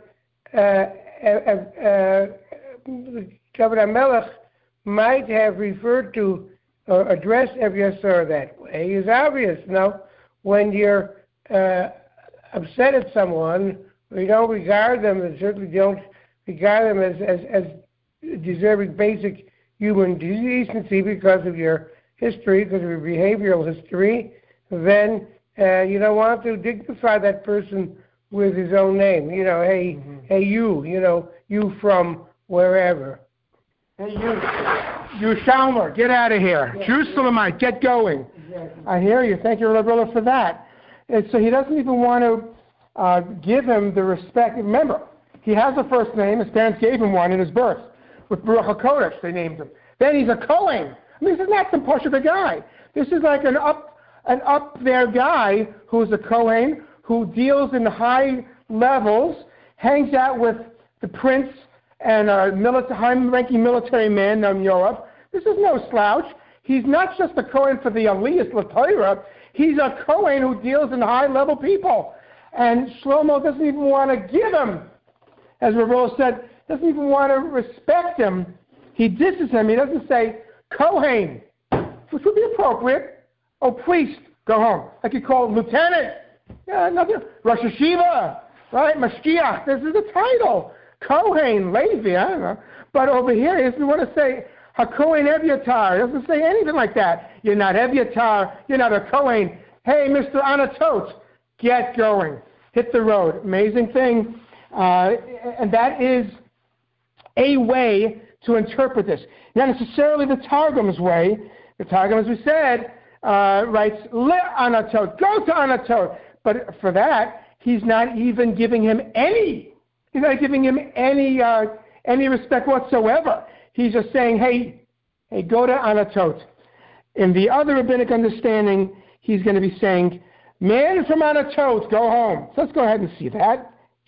David HaMelech might have referred to or addressed Eviasar that way is obvious. When you're upset at someone, you don't regard them, and certainly don't regard them as deserving basic human decency because of your history, because of your behavioral history, then you don't want to dignify that person with his own name. Hey, you, you from wherever. Hey, you Shalmer, get out of here. Yeah. Jerusalemite, get going. Exactly. I hear you. Thank you, Rabbi, for that. And so he doesn't even want to give him the respect. Remember, he has a first name. His parents gave him one in his birth. With Baruch HaKodesh, they named him. Then he's a Kohen. This is not some push of a guy. This is like an up there guy who's a Kohen, who deals in high levels, hangs out with the prince and high-ranking military man in Europe. This is no slouch. He's not just a Kohen for the Aliyas L'Torah. He's a Kohen who deals in high-level people. And Shlomo doesn't even want to give him, as Rav said, doesn't even want to respect him. He disses him. He doesn't say, Kohen, which would be appropriate. Oh, priest, go home. Like you call lieutenant. Yeah, nothing. Rosh Hashiva, right? Mashgiach. This is a title. Kohen, Levi, I don't know. But over here, he doesn't want to say HaKohen Eviatar. He doesn't say anything like that. You're not Eviatar. You're not a Kohen. Hey, Mr. Anatot, get going. Hit the road. Amazing thing. And that is a way to interpret this. Not necessarily the Targum's way. The Targum, as we said, writes, Le Anatot, go to Anatot. But for that, he's not even giving him any respect whatsoever. He's just saying, hey, go to Anatot. In the other rabbinic understanding, he's going to be saying, man from Anatot, go home. So let's go ahead and see that.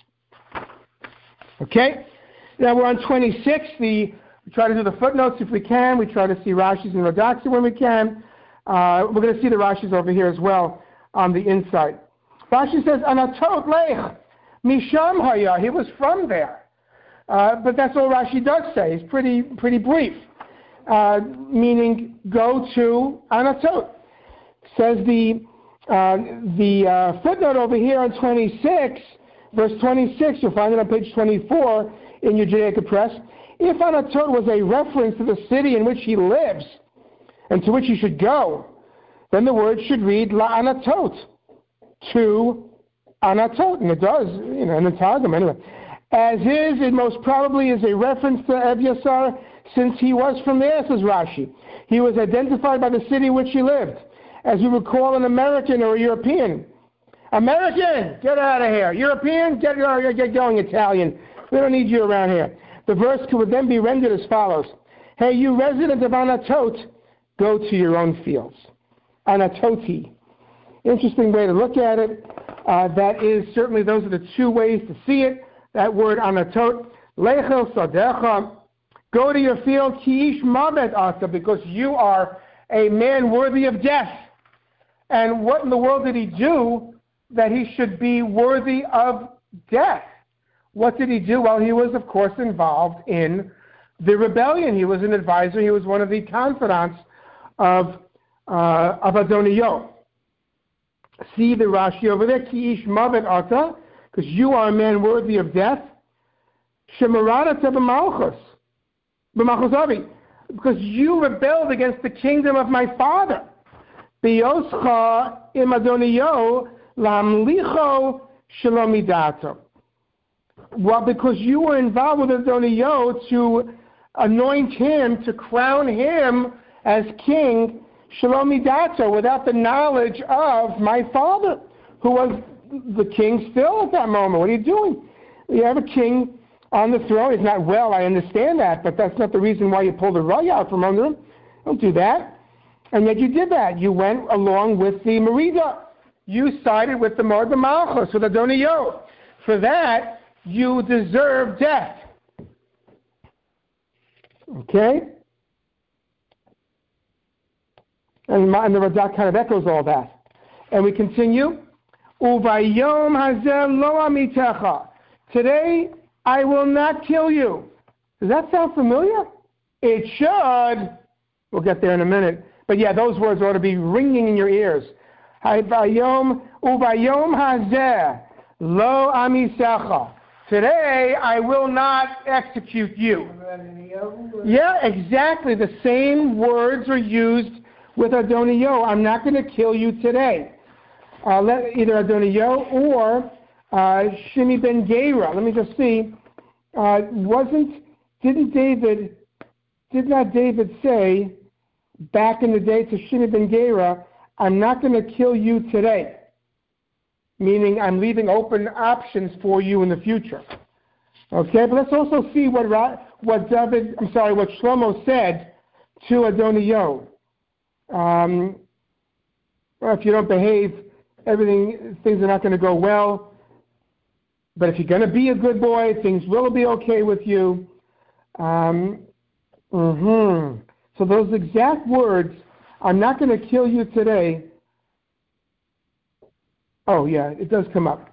Okay? Now we're on 26. We try to do the footnotes if we can. We try to see Rashis and Radoxia when we can. We're going to see the Rashis over here as well on the inside. Rashi says, Anatot lech, misham haya. He was from there. But that's all Rashi does say. It's pretty brief. Meaning, go to Anatot. Says the footnote over here on 26, verse 26, you'll find it on page 24 in your Judaica Press. If Anatot was a reference to the city in which he lives and to which he should go, then the word should read La Anatot, to Anatot, and it does, in the Targum anyway. As is, it most probably is a reference to Eviasar, since he was from there, says Rashi. He was identified by the city in which he lived, as we would call an American or a European. American, get out of here. European, get going. Italian, we don't need you around here. The verse would then be rendered as follows. Hey, you resident of Anatot, go to your own fields. Anatoti. Interesting way to look at it. That is certainly, those are the two ways to see it. That word Anatot. Lechel Sadecha. Go to your field, Ki ish mavet asa, because you are a man worthy of death. And what in the world did he do that he should be worthy of death? What did he do? Well, he was, of course, involved in the rebellion. He was an advisor. He was one of the confidants of Adoniyo. See the Rashi over there, Ki ish mavet ata, because you are a man worthy of death. Shemarata b'malchus, b'malchus avi, because you rebelled against the kingdom of my father. Biyoscha im Adoniyo Lamlicho Shalomidato. Well, because you were involved with Adoniyo to anoint him, to crown him as king, Shalomidato, without the knowledge of my father, who was the king still at that moment. What are you doing? You have a king on the throne. It's not well, I understand that, but that's not the reason why you pull the rug out from under him. Don't do that. And yet you did that. You went along with the Merida. You sided with the Mord Malchus, with Adoniyo. For that, you deserve death. Okay? And the Radak kind of echoes all that. And we continue. Uvayom hazel lo amitecha. Today, I will not kill you. Does that sound familiar? It should. We'll get there in a minute. But yeah, those words ought to be ringing in your ears. Uvayom hazel lo amisecha. Today, I will not execute you. Yeah, exactly. The same words are used with Adoniyo. I'm not going to kill you today. Either Adoniyo or Shimi ben Gera. Let me just see. Did not David say back in the day to Shimi ben Gera, I'm not going to kill you today? Meaning I'm leaving open options for you in the future. Okay, but let's also see what Shlomo said to Adoniyo. If you don't behave, things are not going to go well. But if you're going to be a good boy, things will be okay with you. So those exact words, I'm not going to kill you today. Oh yeah, it does come up.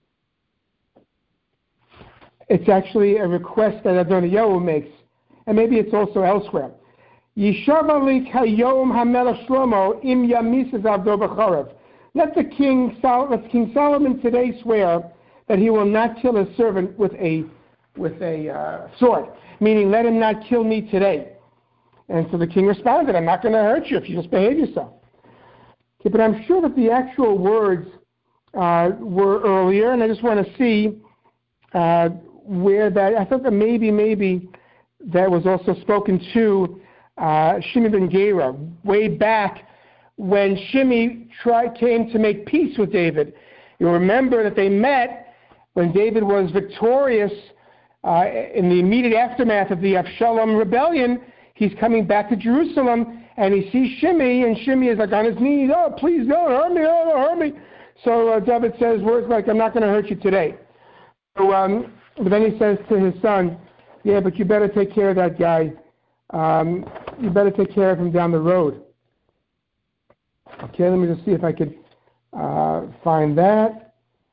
It's actually a request that Adoniyo makes, and maybe it's also elsewhere. Yishavali kayom hamelech Shlomo im yamises avdo b'chorev. Let King Solomon today swear that he will not kill his servant with a sword, meaning let him not kill me today. And so the king responded, I'm not going to hurt you if you just behave yourself. Okay, but I'm sure that the actual words were earlier, and I just want to see where that, I thought that maybe that was also spoken to Shimi ben Gera way back when Shimi came to make peace with David. You'll remember that they met when David was victorious in the immediate aftermath of the Avshalom rebellion. He's coming back to Jerusalem, and he sees Shimi, and Shimi is like on his knees, oh, please don't hurt me, oh, don't hurt me. So David says words like, I'm not going to hurt you today. So, but then he says to his son, yeah, but you better take care of that guy. You better take care of him down the road. Okay, let me just see if I could find that.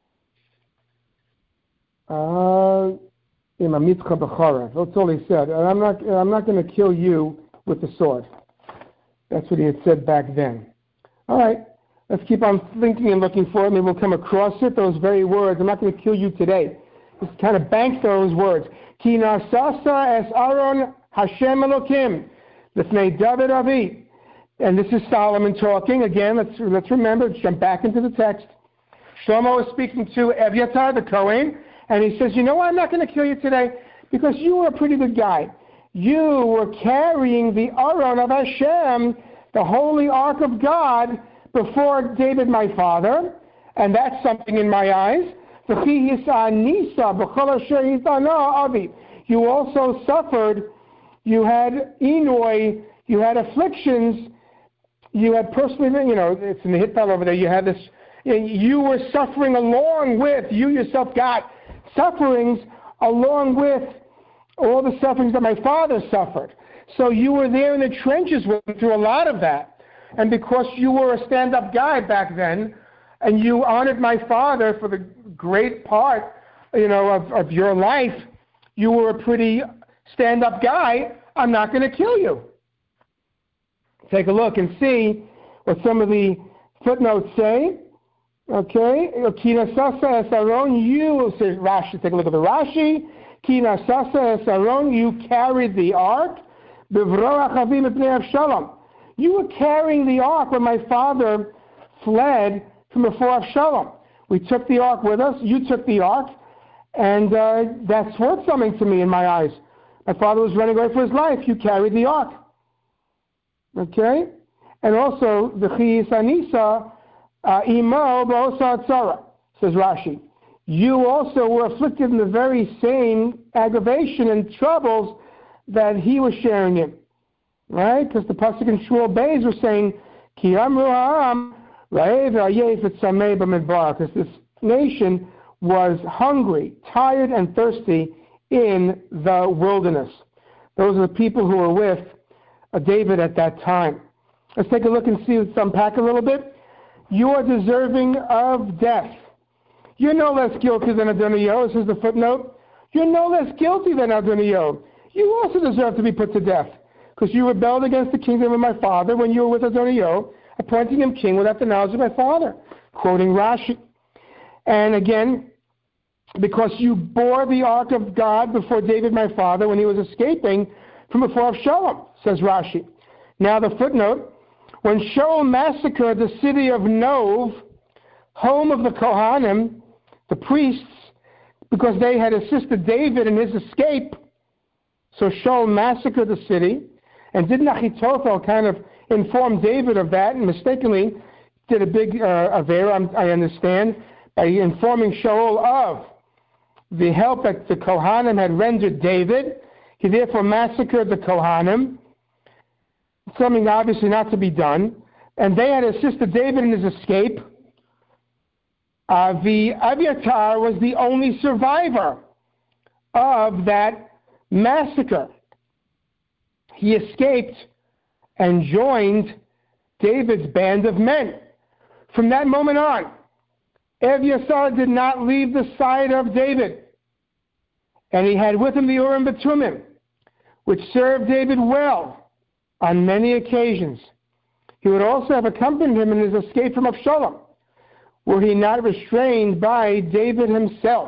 That's all he said. I'm not going to kill you with the sword. That's what he had said back then. All right, let's keep on thinking and looking for it. Maybe we'll come across it, those very words. I'm not going to kill you today. Just kind of bank those words. Ki nasasa es Aaron Hashem Elokim l'fnei David Avi. And this is Solomon talking. Again, let's remember, let's jump back into the text. Shlomo is speaking to Evyatar, the Kohen, and he says, you know why I'm not going to kill you today? Because you were a pretty good guy. You were carrying the Aron of Hashem, the holy ark of God, before David, my father, and that's something in my eyes. You also suffered, you had Enoi, you had afflictions, you had personally, it's in the hit file over there, you had this, you were suffering along with, you yourself got sufferings along with all the sufferings that my father suffered. So you were there in the trenches with him through a lot of that. And because you were a stand-up guy back then, and you honored my father for the great part, of your life, you were a pretty stand-up guy, I'm not going to kill you. Take a look and see what some of the footnotes say. Okay, Kina Sasa Esaron, you say Rashi. Take a look at the Rashi. Kina Sasa Esaron, you carried the ark. Bivroach Avim Epnei Avshalom. You were carrying the ark when my father fled from before Avshalom. We took the ark with us. You took the ark. And that's worth something to me in my eyes. My father was running away for his life. You carried the ark. Okay? And also, the Chi Sanisa, Imo Ba'osa Tzara, says Rashi. You also were afflicted in the very same aggravation and troubles that he was sharing in. Right? Because the Pasuk in Shmuel Beis was saying, Ki amru ha'am, ra'ev ha'yef et samei b'midbar, because this nation was hungry, tired, and thirsty in the wilderness. Those are the people who were with David at that time. Let's take a look and see, let's unpack a little bit. You are deserving of death. You're no less guilty than Adoniah. This is the footnote. You're no less guilty than Adoniah. You also deserve to be put to death, because you rebelled against the kingdom of my father when you were with Adoniah, appointing him king without the knowledge of my father. Quoting Rashi. And again, because you bore the ark of God before David my father when he was escaping from before Avshalom, says Rashi. Now the footnote, when Shaul massacred the city of Nov, home of the Kohanim, the priests, because they had assisted David in his escape, so Shaul massacred the city, and didn't Achitophel kind of inform David of that, and mistakenly did a big avera, I understand, by informing Shaul of the help that the Kohanim had rendered David. He therefore massacred the Kohanim, something obviously not to be done, and they had assisted David in his escape. The Abiatar was the only survivor of that massacre. He escaped and joined David's band of men. From that moment on, Abiatar did not leave the side of David, and he had with him the Urim B'Tumim, which served David well on many occasions. He would also have accompanied him in his escape from Avshalom, were he not restrained by David himself.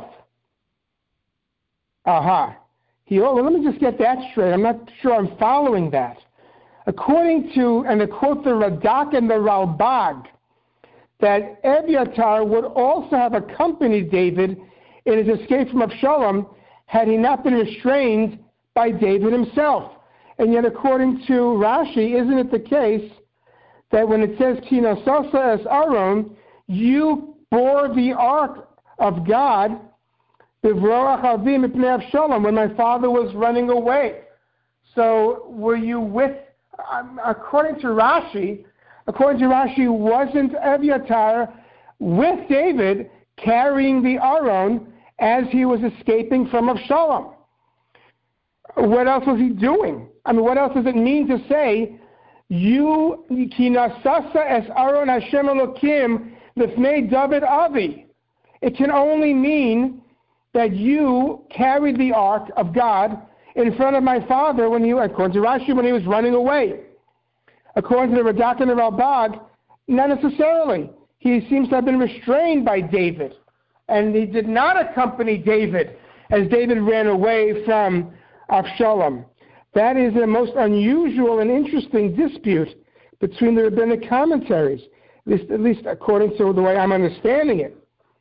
Let me just get that straight. I'm not sure I'm following that. According to, and to quote the Radak and the Ralbag, that Abiatar would also have accompanied David in his escape from Avshalom had he not been restrained by David himself. And yet, according to Rashi, isn't it the case that when it says, Ki nasasa es Aaron, you bore the ark of God when my father was running away? So were you with, according to Rashi, wasn't Abiatar with David carrying the Aron as he was escaping from Avshalom? What else was he doing? What else does it mean to say, you ki nasasa es Aron Hashem Elokim lifnei David Avi? It can only mean that you carried the ark of God in front of my father when he, according to Rashi, when he was running away. According to the Radak and the Ralbag, not necessarily. He seems to have been restrained by David, and he did not accompany David as David ran away from Avshalom. That is a most unusual and interesting dispute between the rabbinic commentaries, at least according to the way I'm understanding it.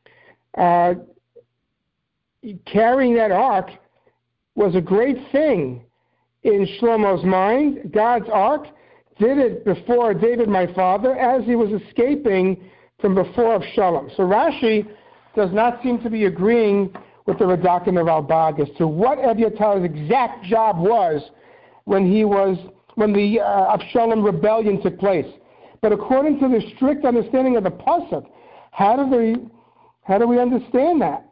Carrying that ark was a great thing in Shlomo's mind. God's ark did it before David, my father, as he was escaping from before Avshalom. So Rashi does not seem to be agreeing with the Radak and the Ralbag as to what Abiatar's exact job was when the Avshalom rebellion took place. But according to the strict understanding of the pasuk, how do we understand that?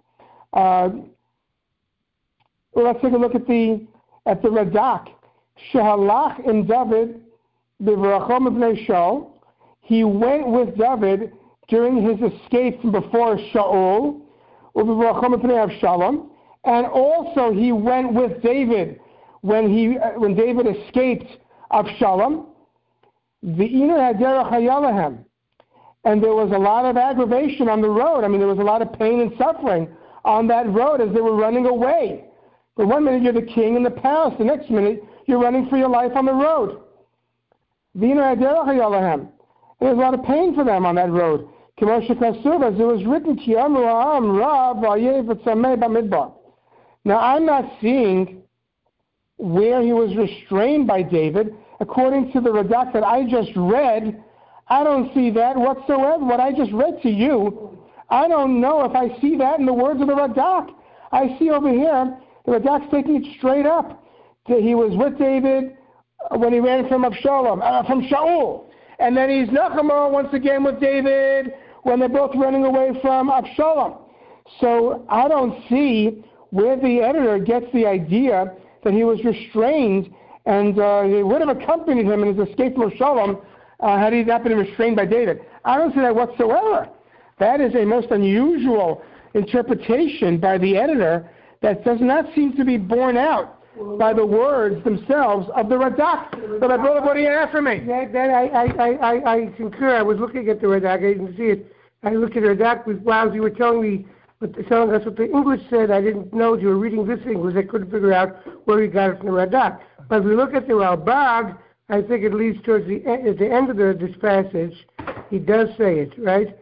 Let's take a look at the Radak. Shehalach in David b'Verachom b'nei Shaul. He went with David during his escape from before Shaul, u'b'Verachom b'nei Avshalom, and also he went with David when David escaped Avshalom. V'inu haderech hayalahem, and there was a lot of aggravation on the road. There was a lot of pain and suffering on that road as they were running away. The one minute you're the king in the palace, the next minute you're running for your life on the road. V'inu haderech hayalahem. There's a lot of pain for them on that road. כמו שכתוב, as it was written, כי אמרו העם רב ואויב וצמא במדבר. Now, I'm not seeing where he was restrained by David. According to the Radak that I just read, I don't see that whatsoever. What I just read to you, I don't know if I see that in the words of the Radak. I see over here, the Radak's taking it straight up. He was with David when he ran from Shaul. And then he's Nachama once again with David when they're both running away from Absalom. So I don't see where the editor gets the idea that he was restrained and he would have accompanied him in his escape from Absalom had he not been restrained by David. I don't see that whatsoever. That is a most unusual interpretation by the editor that does not seem to be borne out by the words themselves of the Radak. So, my brother, what do you have for me? I concur. I was looking at the Radak. I didn't see it. I looked at the Radak while you were telling us what the English said. I didn't know you were reading this English. I couldn't figure out where you got it from the Radak. But if we look at the Ralbag, I think it leads towards at the end of this passage. He does say it, right?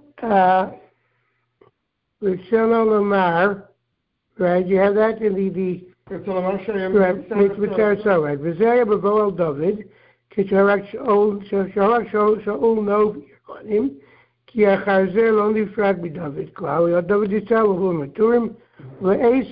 Rishon Lamar, right? You have that in the right. V'zeh b'voel David, כשהרג שאול נוב יחונים, כי אחר זה לא נפרד מדוד כלל, דוד יצא והוא מתורים, ואיש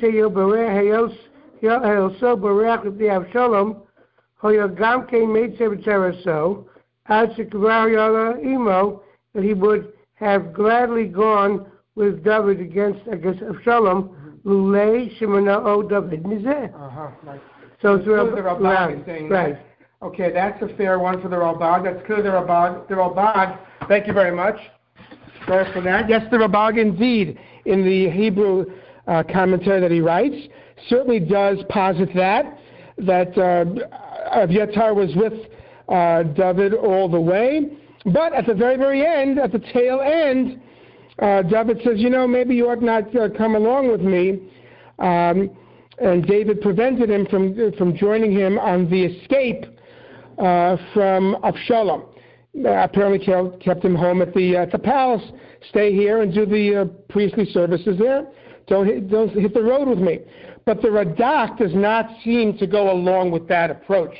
היוסו בורח לפני אבשלום, היה גם כן מצא בצרסו, עד שכבר היה לו עמו, that he would have gladly gone with David against Absalom, Lulei Shemana'o David Mizeh. So it's the Ralbag is saying right. That. Okay, that's a fair one for the Ralbag. That's clear. The Ralbag. Thank you very much. Sorry for that. Yes, the Ralbag indeed, in the Hebrew commentary that he writes, certainly does posit that Abiathar was with David all the way. But at the very, very end, at the tail end, David says, maybe you ought not come along with me. And David prevented him from joining him on the escape from Absalom. Apparently kept him home at the palace. Stay here and do the priestly services there. Don't hit the road with me. But the Radak does not seem to go along with that approach.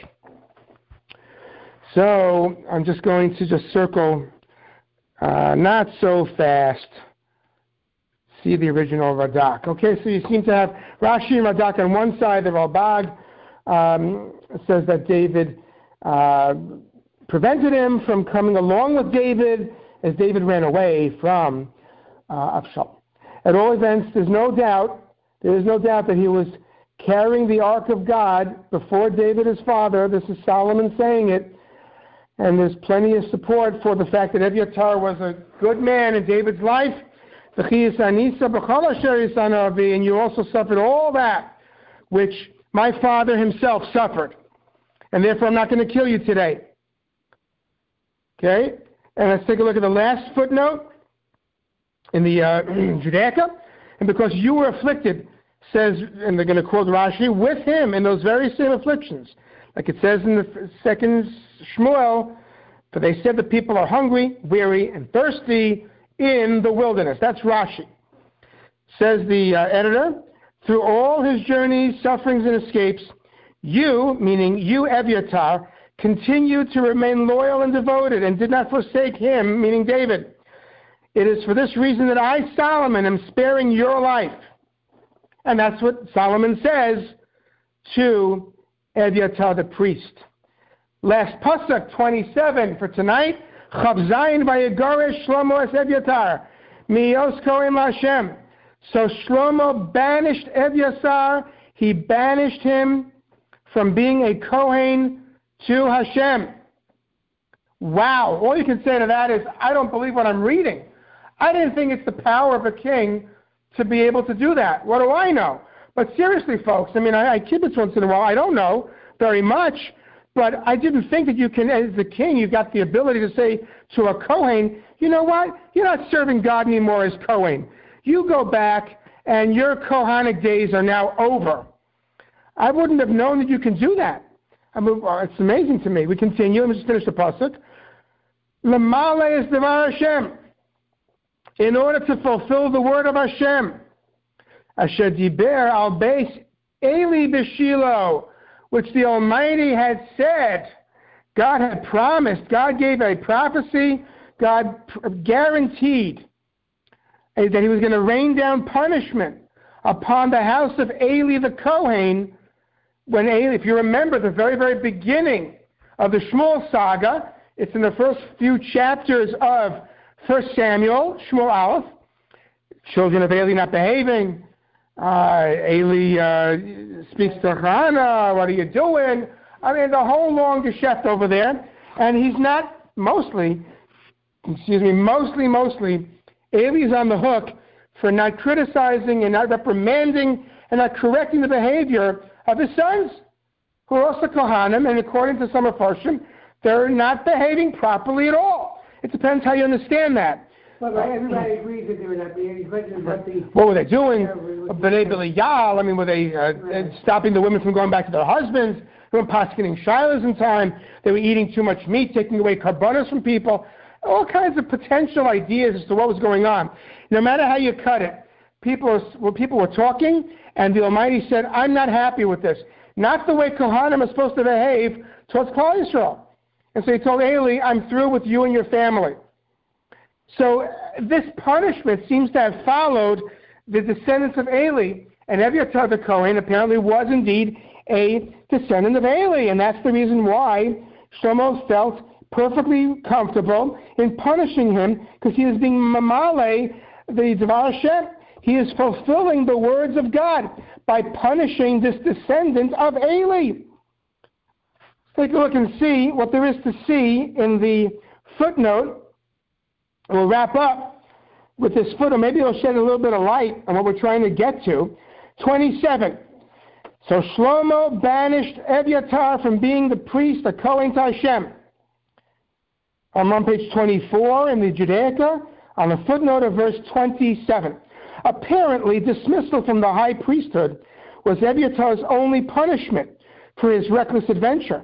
So I'm just going to circle not so fast. See the original Radak. Okay, so you seem to have Rashi and Radak on one side. The Ralbag says that David prevented him from coming along with David as David ran away from Absalom. At all events, there is no doubt that he was carrying the Ark of God before David, his father. This is Solomon saying it. And there's plenty of support for the fact that Abiathar was a good man in David's life. And you also suffered all that which my father himself suffered. And therefore I'm not going to kill you today. Okay? And let's take a look at the last footnote in the Judaica. And because you were afflicted, says, and they're going to quote Rashi, with him in those very same afflictions. Like it says in the second Shmuel, for they said the people are hungry, weary, and thirsty in the wilderness. That's Rashi. Says the editor, through all his journeys, sufferings, and escapes, you, meaning you, Abiathar, continued to remain loyal and devoted and did not forsake him, meaning David. It is for this reason that I, Solomon, am sparing your life. And that's what Solomon says to Abiathar the priest. Last pasuk 27 for tonight. Chavzayin vayegaresh Shlomo es Abiathar miyos kohen LaHashem. So Shlomo banished Abiathar. He banished him from being a Kohen to Hashem. Wow! All you can say to that is, I don't believe what I'm reading. I didn't think it's the power of a king to be able to do that. What do I know? But seriously, folks, I kibitz once in a while. I don't know very much, but I didn't think that you can, as the king, you've got the ability to say to a Kohen, you know what? You're not serving God anymore as Kohen. You go back, and your Kohanic days are now over. I wouldn't have known that you can do that. It's amazing to me. We continue. Let me just finish the pasuk. Lamale is devar Hashem. in order to fulfill the word of Hashem. Asher diber al beis Eli b'Shilo, which the Almighty had said. God had promised. God gave a prophecy. God guaranteed that he was going to rain down punishment upon the house of Eli the Kohen. When Eli, if you remember the very, very beginning of the Shmuel saga, it's in the first few chapters of 1 Samuel, Shmuel Aleph, children of Eli not behaving. Eli speaks to Hannah, what are you doing? I mean, the whole long geschäft over there. And he's not mostly, Eli's on the hook for not criticizing and not reprimanding and not correcting the behavior of his sons, who are also Kohanim, and according to some Mepharshim, they're not behaving properly at all. It depends how you understand that. Well, everybody agrees that they were not behaving. What were they doing? B'nai Belial, I mean, were they stopping the women from going back to their husbands? They were poskening shilas in time. They were eating too much meat, taking away karbanos from people. All kinds of potential ideas as to what was going on. No matter how you cut it, people were talking, and the Almighty said, I'm not happy with this. Not the way Kohanim are supposed to behave towards Klal Yisrael. And so he told Eli, I'm through with you and your family. So this punishment seems to have followed the descendants of Eli, and Eviatar the Kohen apparently was indeed a descendant of Eli, and that's the reason why Shlomo felt perfectly comfortable in punishing him, because he is being mamale the Dvar Hashem. He is fulfilling the words of God by punishing this descendant of Eli. Let's take a look and see what there is to see in the footnote. We'll wrap up with this footnote. Maybe it'll shed a little bit of light on what we're trying to get to. 27. So Shlomo banished Eviatar from being the priest, the Kohen to Hashem. I'm on page 24 in the Judaica, on the footnote of verse 27. Apparently, dismissal from the high priesthood was Eviatar's only punishment for his reckless adventure.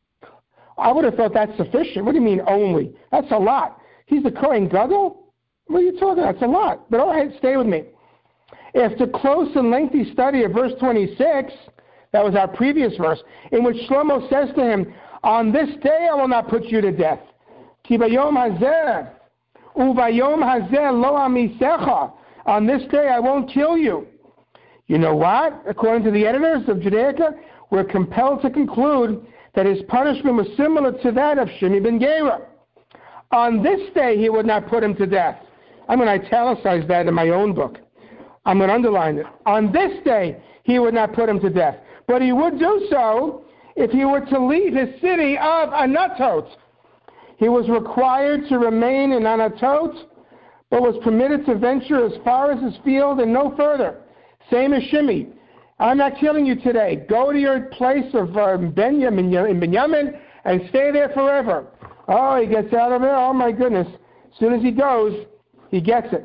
I would have thought that's sufficient. What do you mean only? That's a lot. He's the Kohen Gadol? What are you talking about? That's a lot. But all right, stay with me. After close and lengthy study of verse 26, that was our previous verse, in which Shlomo says to him, on this day I will not put you to death. Ki bayom hazeh, uvayom hazeh lo amisecha. On this day I won't kill you. You know what? According to the editors of Judaica, we're compelled to conclude that his punishment was similar to that of Shimi ben Gera. On this day he would not put him to death. I'm going to italicize that in my own book. I'm going to underline it. On this day he would not put him to death. But he would do so if he were to leave his city of Anatot. He was required to remain in Anatot, but was permitted to venture as far as his field and no further. Same as Shimi. I'm not killing you today. Go to your place of Benjamin and stay there forever. Oh, he gets out of there. Oh, my goodness. As soon as he goes, he gets it.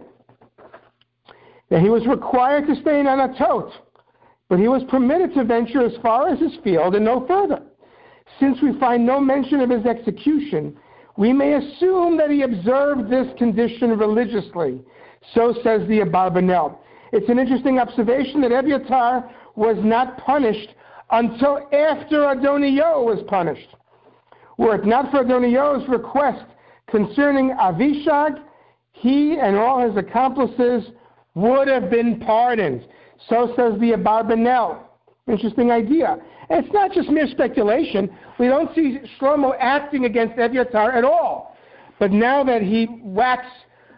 Now, he was required to stay in Anatot, but he was permitted to venture as far as his field and no further. Since we find no mention of his execution, we may assume that he observed this condition religiously. So says the Abarbanel. It's an interesting observation that Eviatar was not punished until after Adoniyo was punished. Were it not for Adoniyo's request concerning Avishag, he and all his accomplices would have been pardoned. So says the Abarbanel. Interesting idea. And it's not just mere speculation. We don't see Shlomo acting against Eviatar at all. But now that he whacks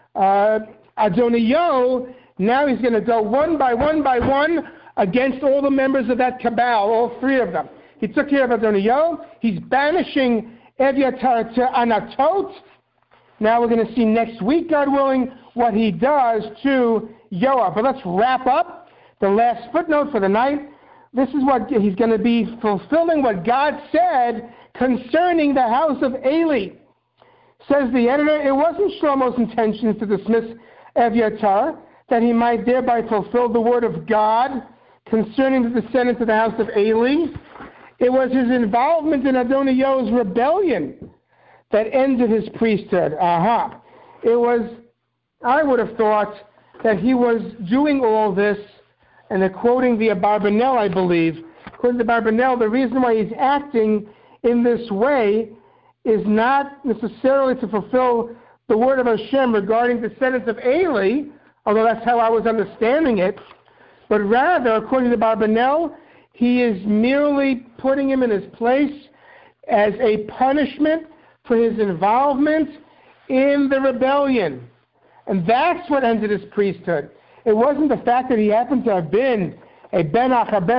Adoniyo, now he's going to go one by one against all the members of that cabal, all three of them. He took care of Adoniyo. He's banishing Eviatar to Anatot. Now we're going to see next week, God willing, what he does to Yoav. But let's wrap up the last footnote for the night. This is what he's going to be fulfilling what God said concerning the house of Eli. Says the editor, it wasn't Shlomo's intention to dismiss Eviatar, that he might thereby fulfill the word of God concerning the descendants of the house of Eli. It was his involvement in Adoniyo's rebellion that ended his priesthood. It was I would have thought that he was doing all this, and they're quoting the Abarbanel, I believe. According to Abarbanel, the reason why he's acting in this way is not necessarily to fulfill the word of Hashem regarding descendants of Eli, although that's how I was understanding it, but rather, according to Abarbanel, he is merely putting him in his place as a punishment for his involvement in the rebellion. And that's what ended his priesthood. It wasn't the fact that he happened to have been a ben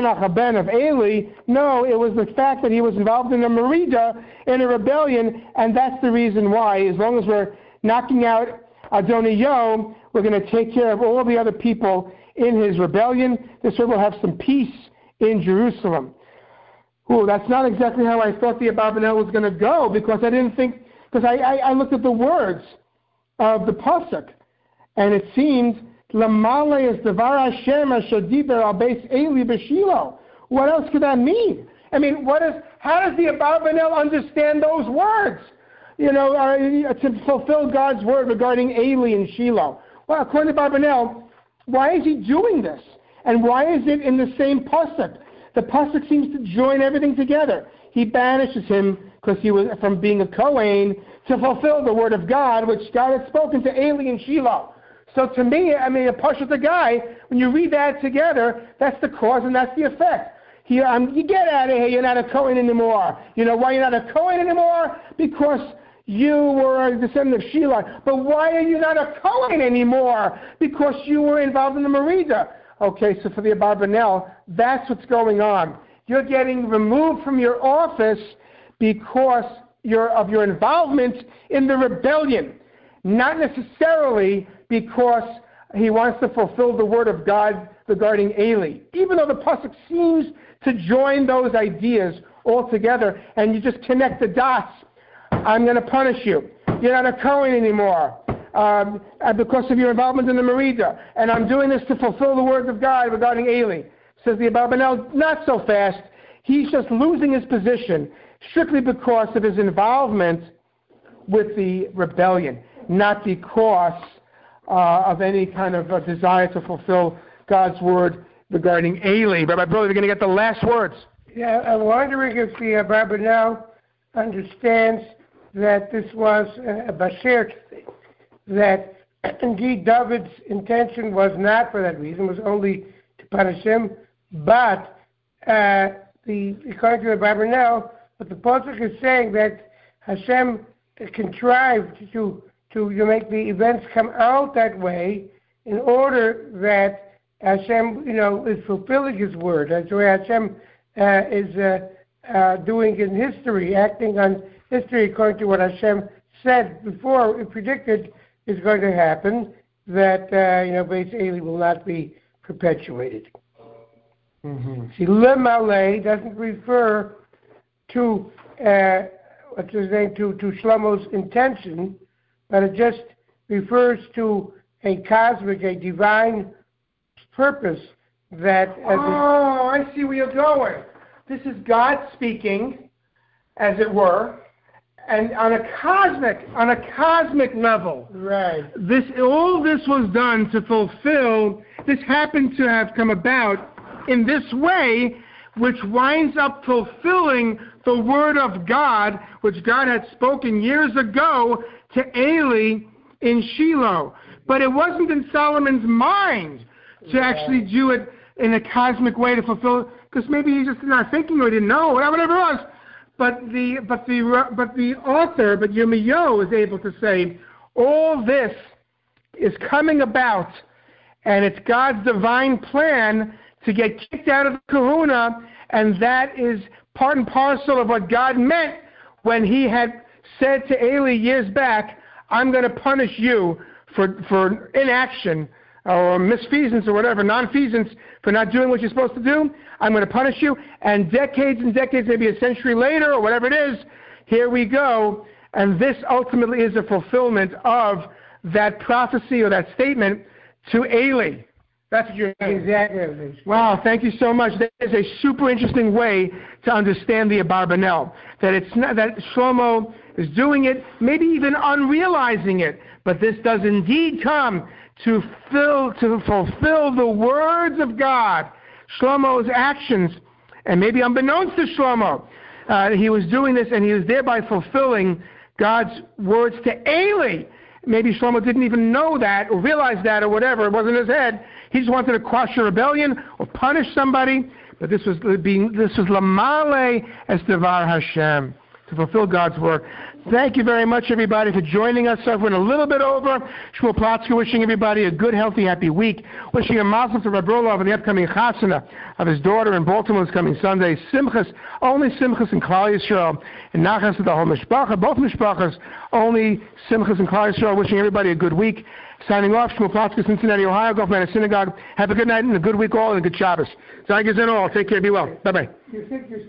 of Eli. No, it was the fact that he was involved in a merida, in a rebellion, and that's the reason why. As long as we're knocking out Adoniyo, we're going to take care of all the other people in his rebellion. This way we'll have some peace in Jerusalem. Ooh, that's not exactly how I thought the Abarbanel was going to go, because I didn't think, because I looked at the words of the pasuk, and it seemed Lamale is Devar Hashem Asher Diber al Beis Eli b'Shilo. What else could that mean? I mean, how does the Abarbanel understand those words? You know, to fulfill God's word regarding Eli and Shiloh. Well, according to Abarbanel, why is he doing this? And why is it in the same pasuk? The pasuk seems to join everything together. He banishes him because he was from being a Kohen to fulfill the word of God, which God had spoken to Eli and Shiloh. So to me, I mean, a pasuk the guy, when you read that together, that's the cause and that's the effect. You get out of here, you're not a Kohen anymore. You know why you're not a Kohen anymore? Because you were a descendant of Shiloh. But why are you not a Kohen anymore? Because you were involved in the merida. Okay, so for the Abarbanel, that's what's going on. You're getting removed from your office because of your involvement in the rebellion, not necessarily because he wants to fulfill the word of God regarding Eli. Even though the pasuk seems to join those ideas all together, and you just connect the dots. I'm going to punish you. You're not a Kohen anymore. Because of your involvement in the merida, and I'm doing this to fulfill the words of God regarding Eli. Says the Abarbanel, not so fast. He's just losing his position strictly because of his involvement with the rebellion, not because of any kind of desire to fulfill God's word regarding Eli. But my brother, we're going to get the last words. Yeah, I'm wondering if the Abarbanel understands that this was a Basher thing. That indeed David's intention was not for that reason, was only to punish him, but according to the Abarbanel, but the pasuk is saying that Hashem contrived to make the events come out that way in order that Hashem, is fulfilling His word. That's the way Hashem is doing in history, acting on history according to what Hashem said before, it predicted is going to happen, that Beis Eli will not be perpetuated. Mm-hmm. See, Le Malay doesn't refer to to Shlomo's intention, but it just refers to a cosmic, a divine purpose that. I see where you're going. This is God speaking, as it were. And on a cosmic level, right. All this was done to fulfill. This happened to have come about in this way, which winds up fulfilling the word of God, which God had spoken years ago to Eli in Shiloh. But it wasn't in Solomon's mind to actually do it in a cosmic way to fulfill, because maybe he just not thinking or didn't know, whatever it was. But the author, Yirmiyahu, is able to say, all this is coming about, and it's God's divine plan to get kicked out of the kahuna, and that is part and parcel of what God meant when He had said to Eli years back, I'm going to punish you for inaction or misfeasance or whatever, nonfeasance, for not doing what you're supposed to do. I'm going to punish you. And decades, maybe a century later or whatever it is, here we go. And this ultimately is a fulfillment of that prophecy or that statement to Eli. That's what you're saying. Exactly. Wow, thank you so much. That is a super interesting way to understand the Abarbanel. That it's not that Shlomo is doing it, maybe even unrealizing it. But this does indeed come to fulfill the words of God. Shlomo's actions, and maybe unbeknownst to Shlomo, he was doing this, and he was thereby fulfilling God's words to Eli. Maybe Shlomo didn't even know that or realize that or whatever. It wasn't in his head. He just wanted to crush a rebellion or punish somebody. But this was Lamale as Devar Hashem, to fulfill God's word. Thank you very much, everybody, for joining us. So we're a little bit over. Shmuel Plotzker wishing everybody a good, healthy, happy week. Wishing a mazel to Reb Roloff and the upcoming chasana of his daughter in Baltimore this coming Sunday. Simchas, only Simchas in Klal Yisrael. And Nachas to the whole Mishpacha, both Mishpachas, only Simchas in Klal Yisrael. Wishing everybody a good week. Signing off, Shmuel Plotzker, Cincinnati, Ohio, Gulf Manor Synagogue. Have a good night and a good week all and a good Shabbos. Zaygas and all. Take care. Be well. Bye-bye.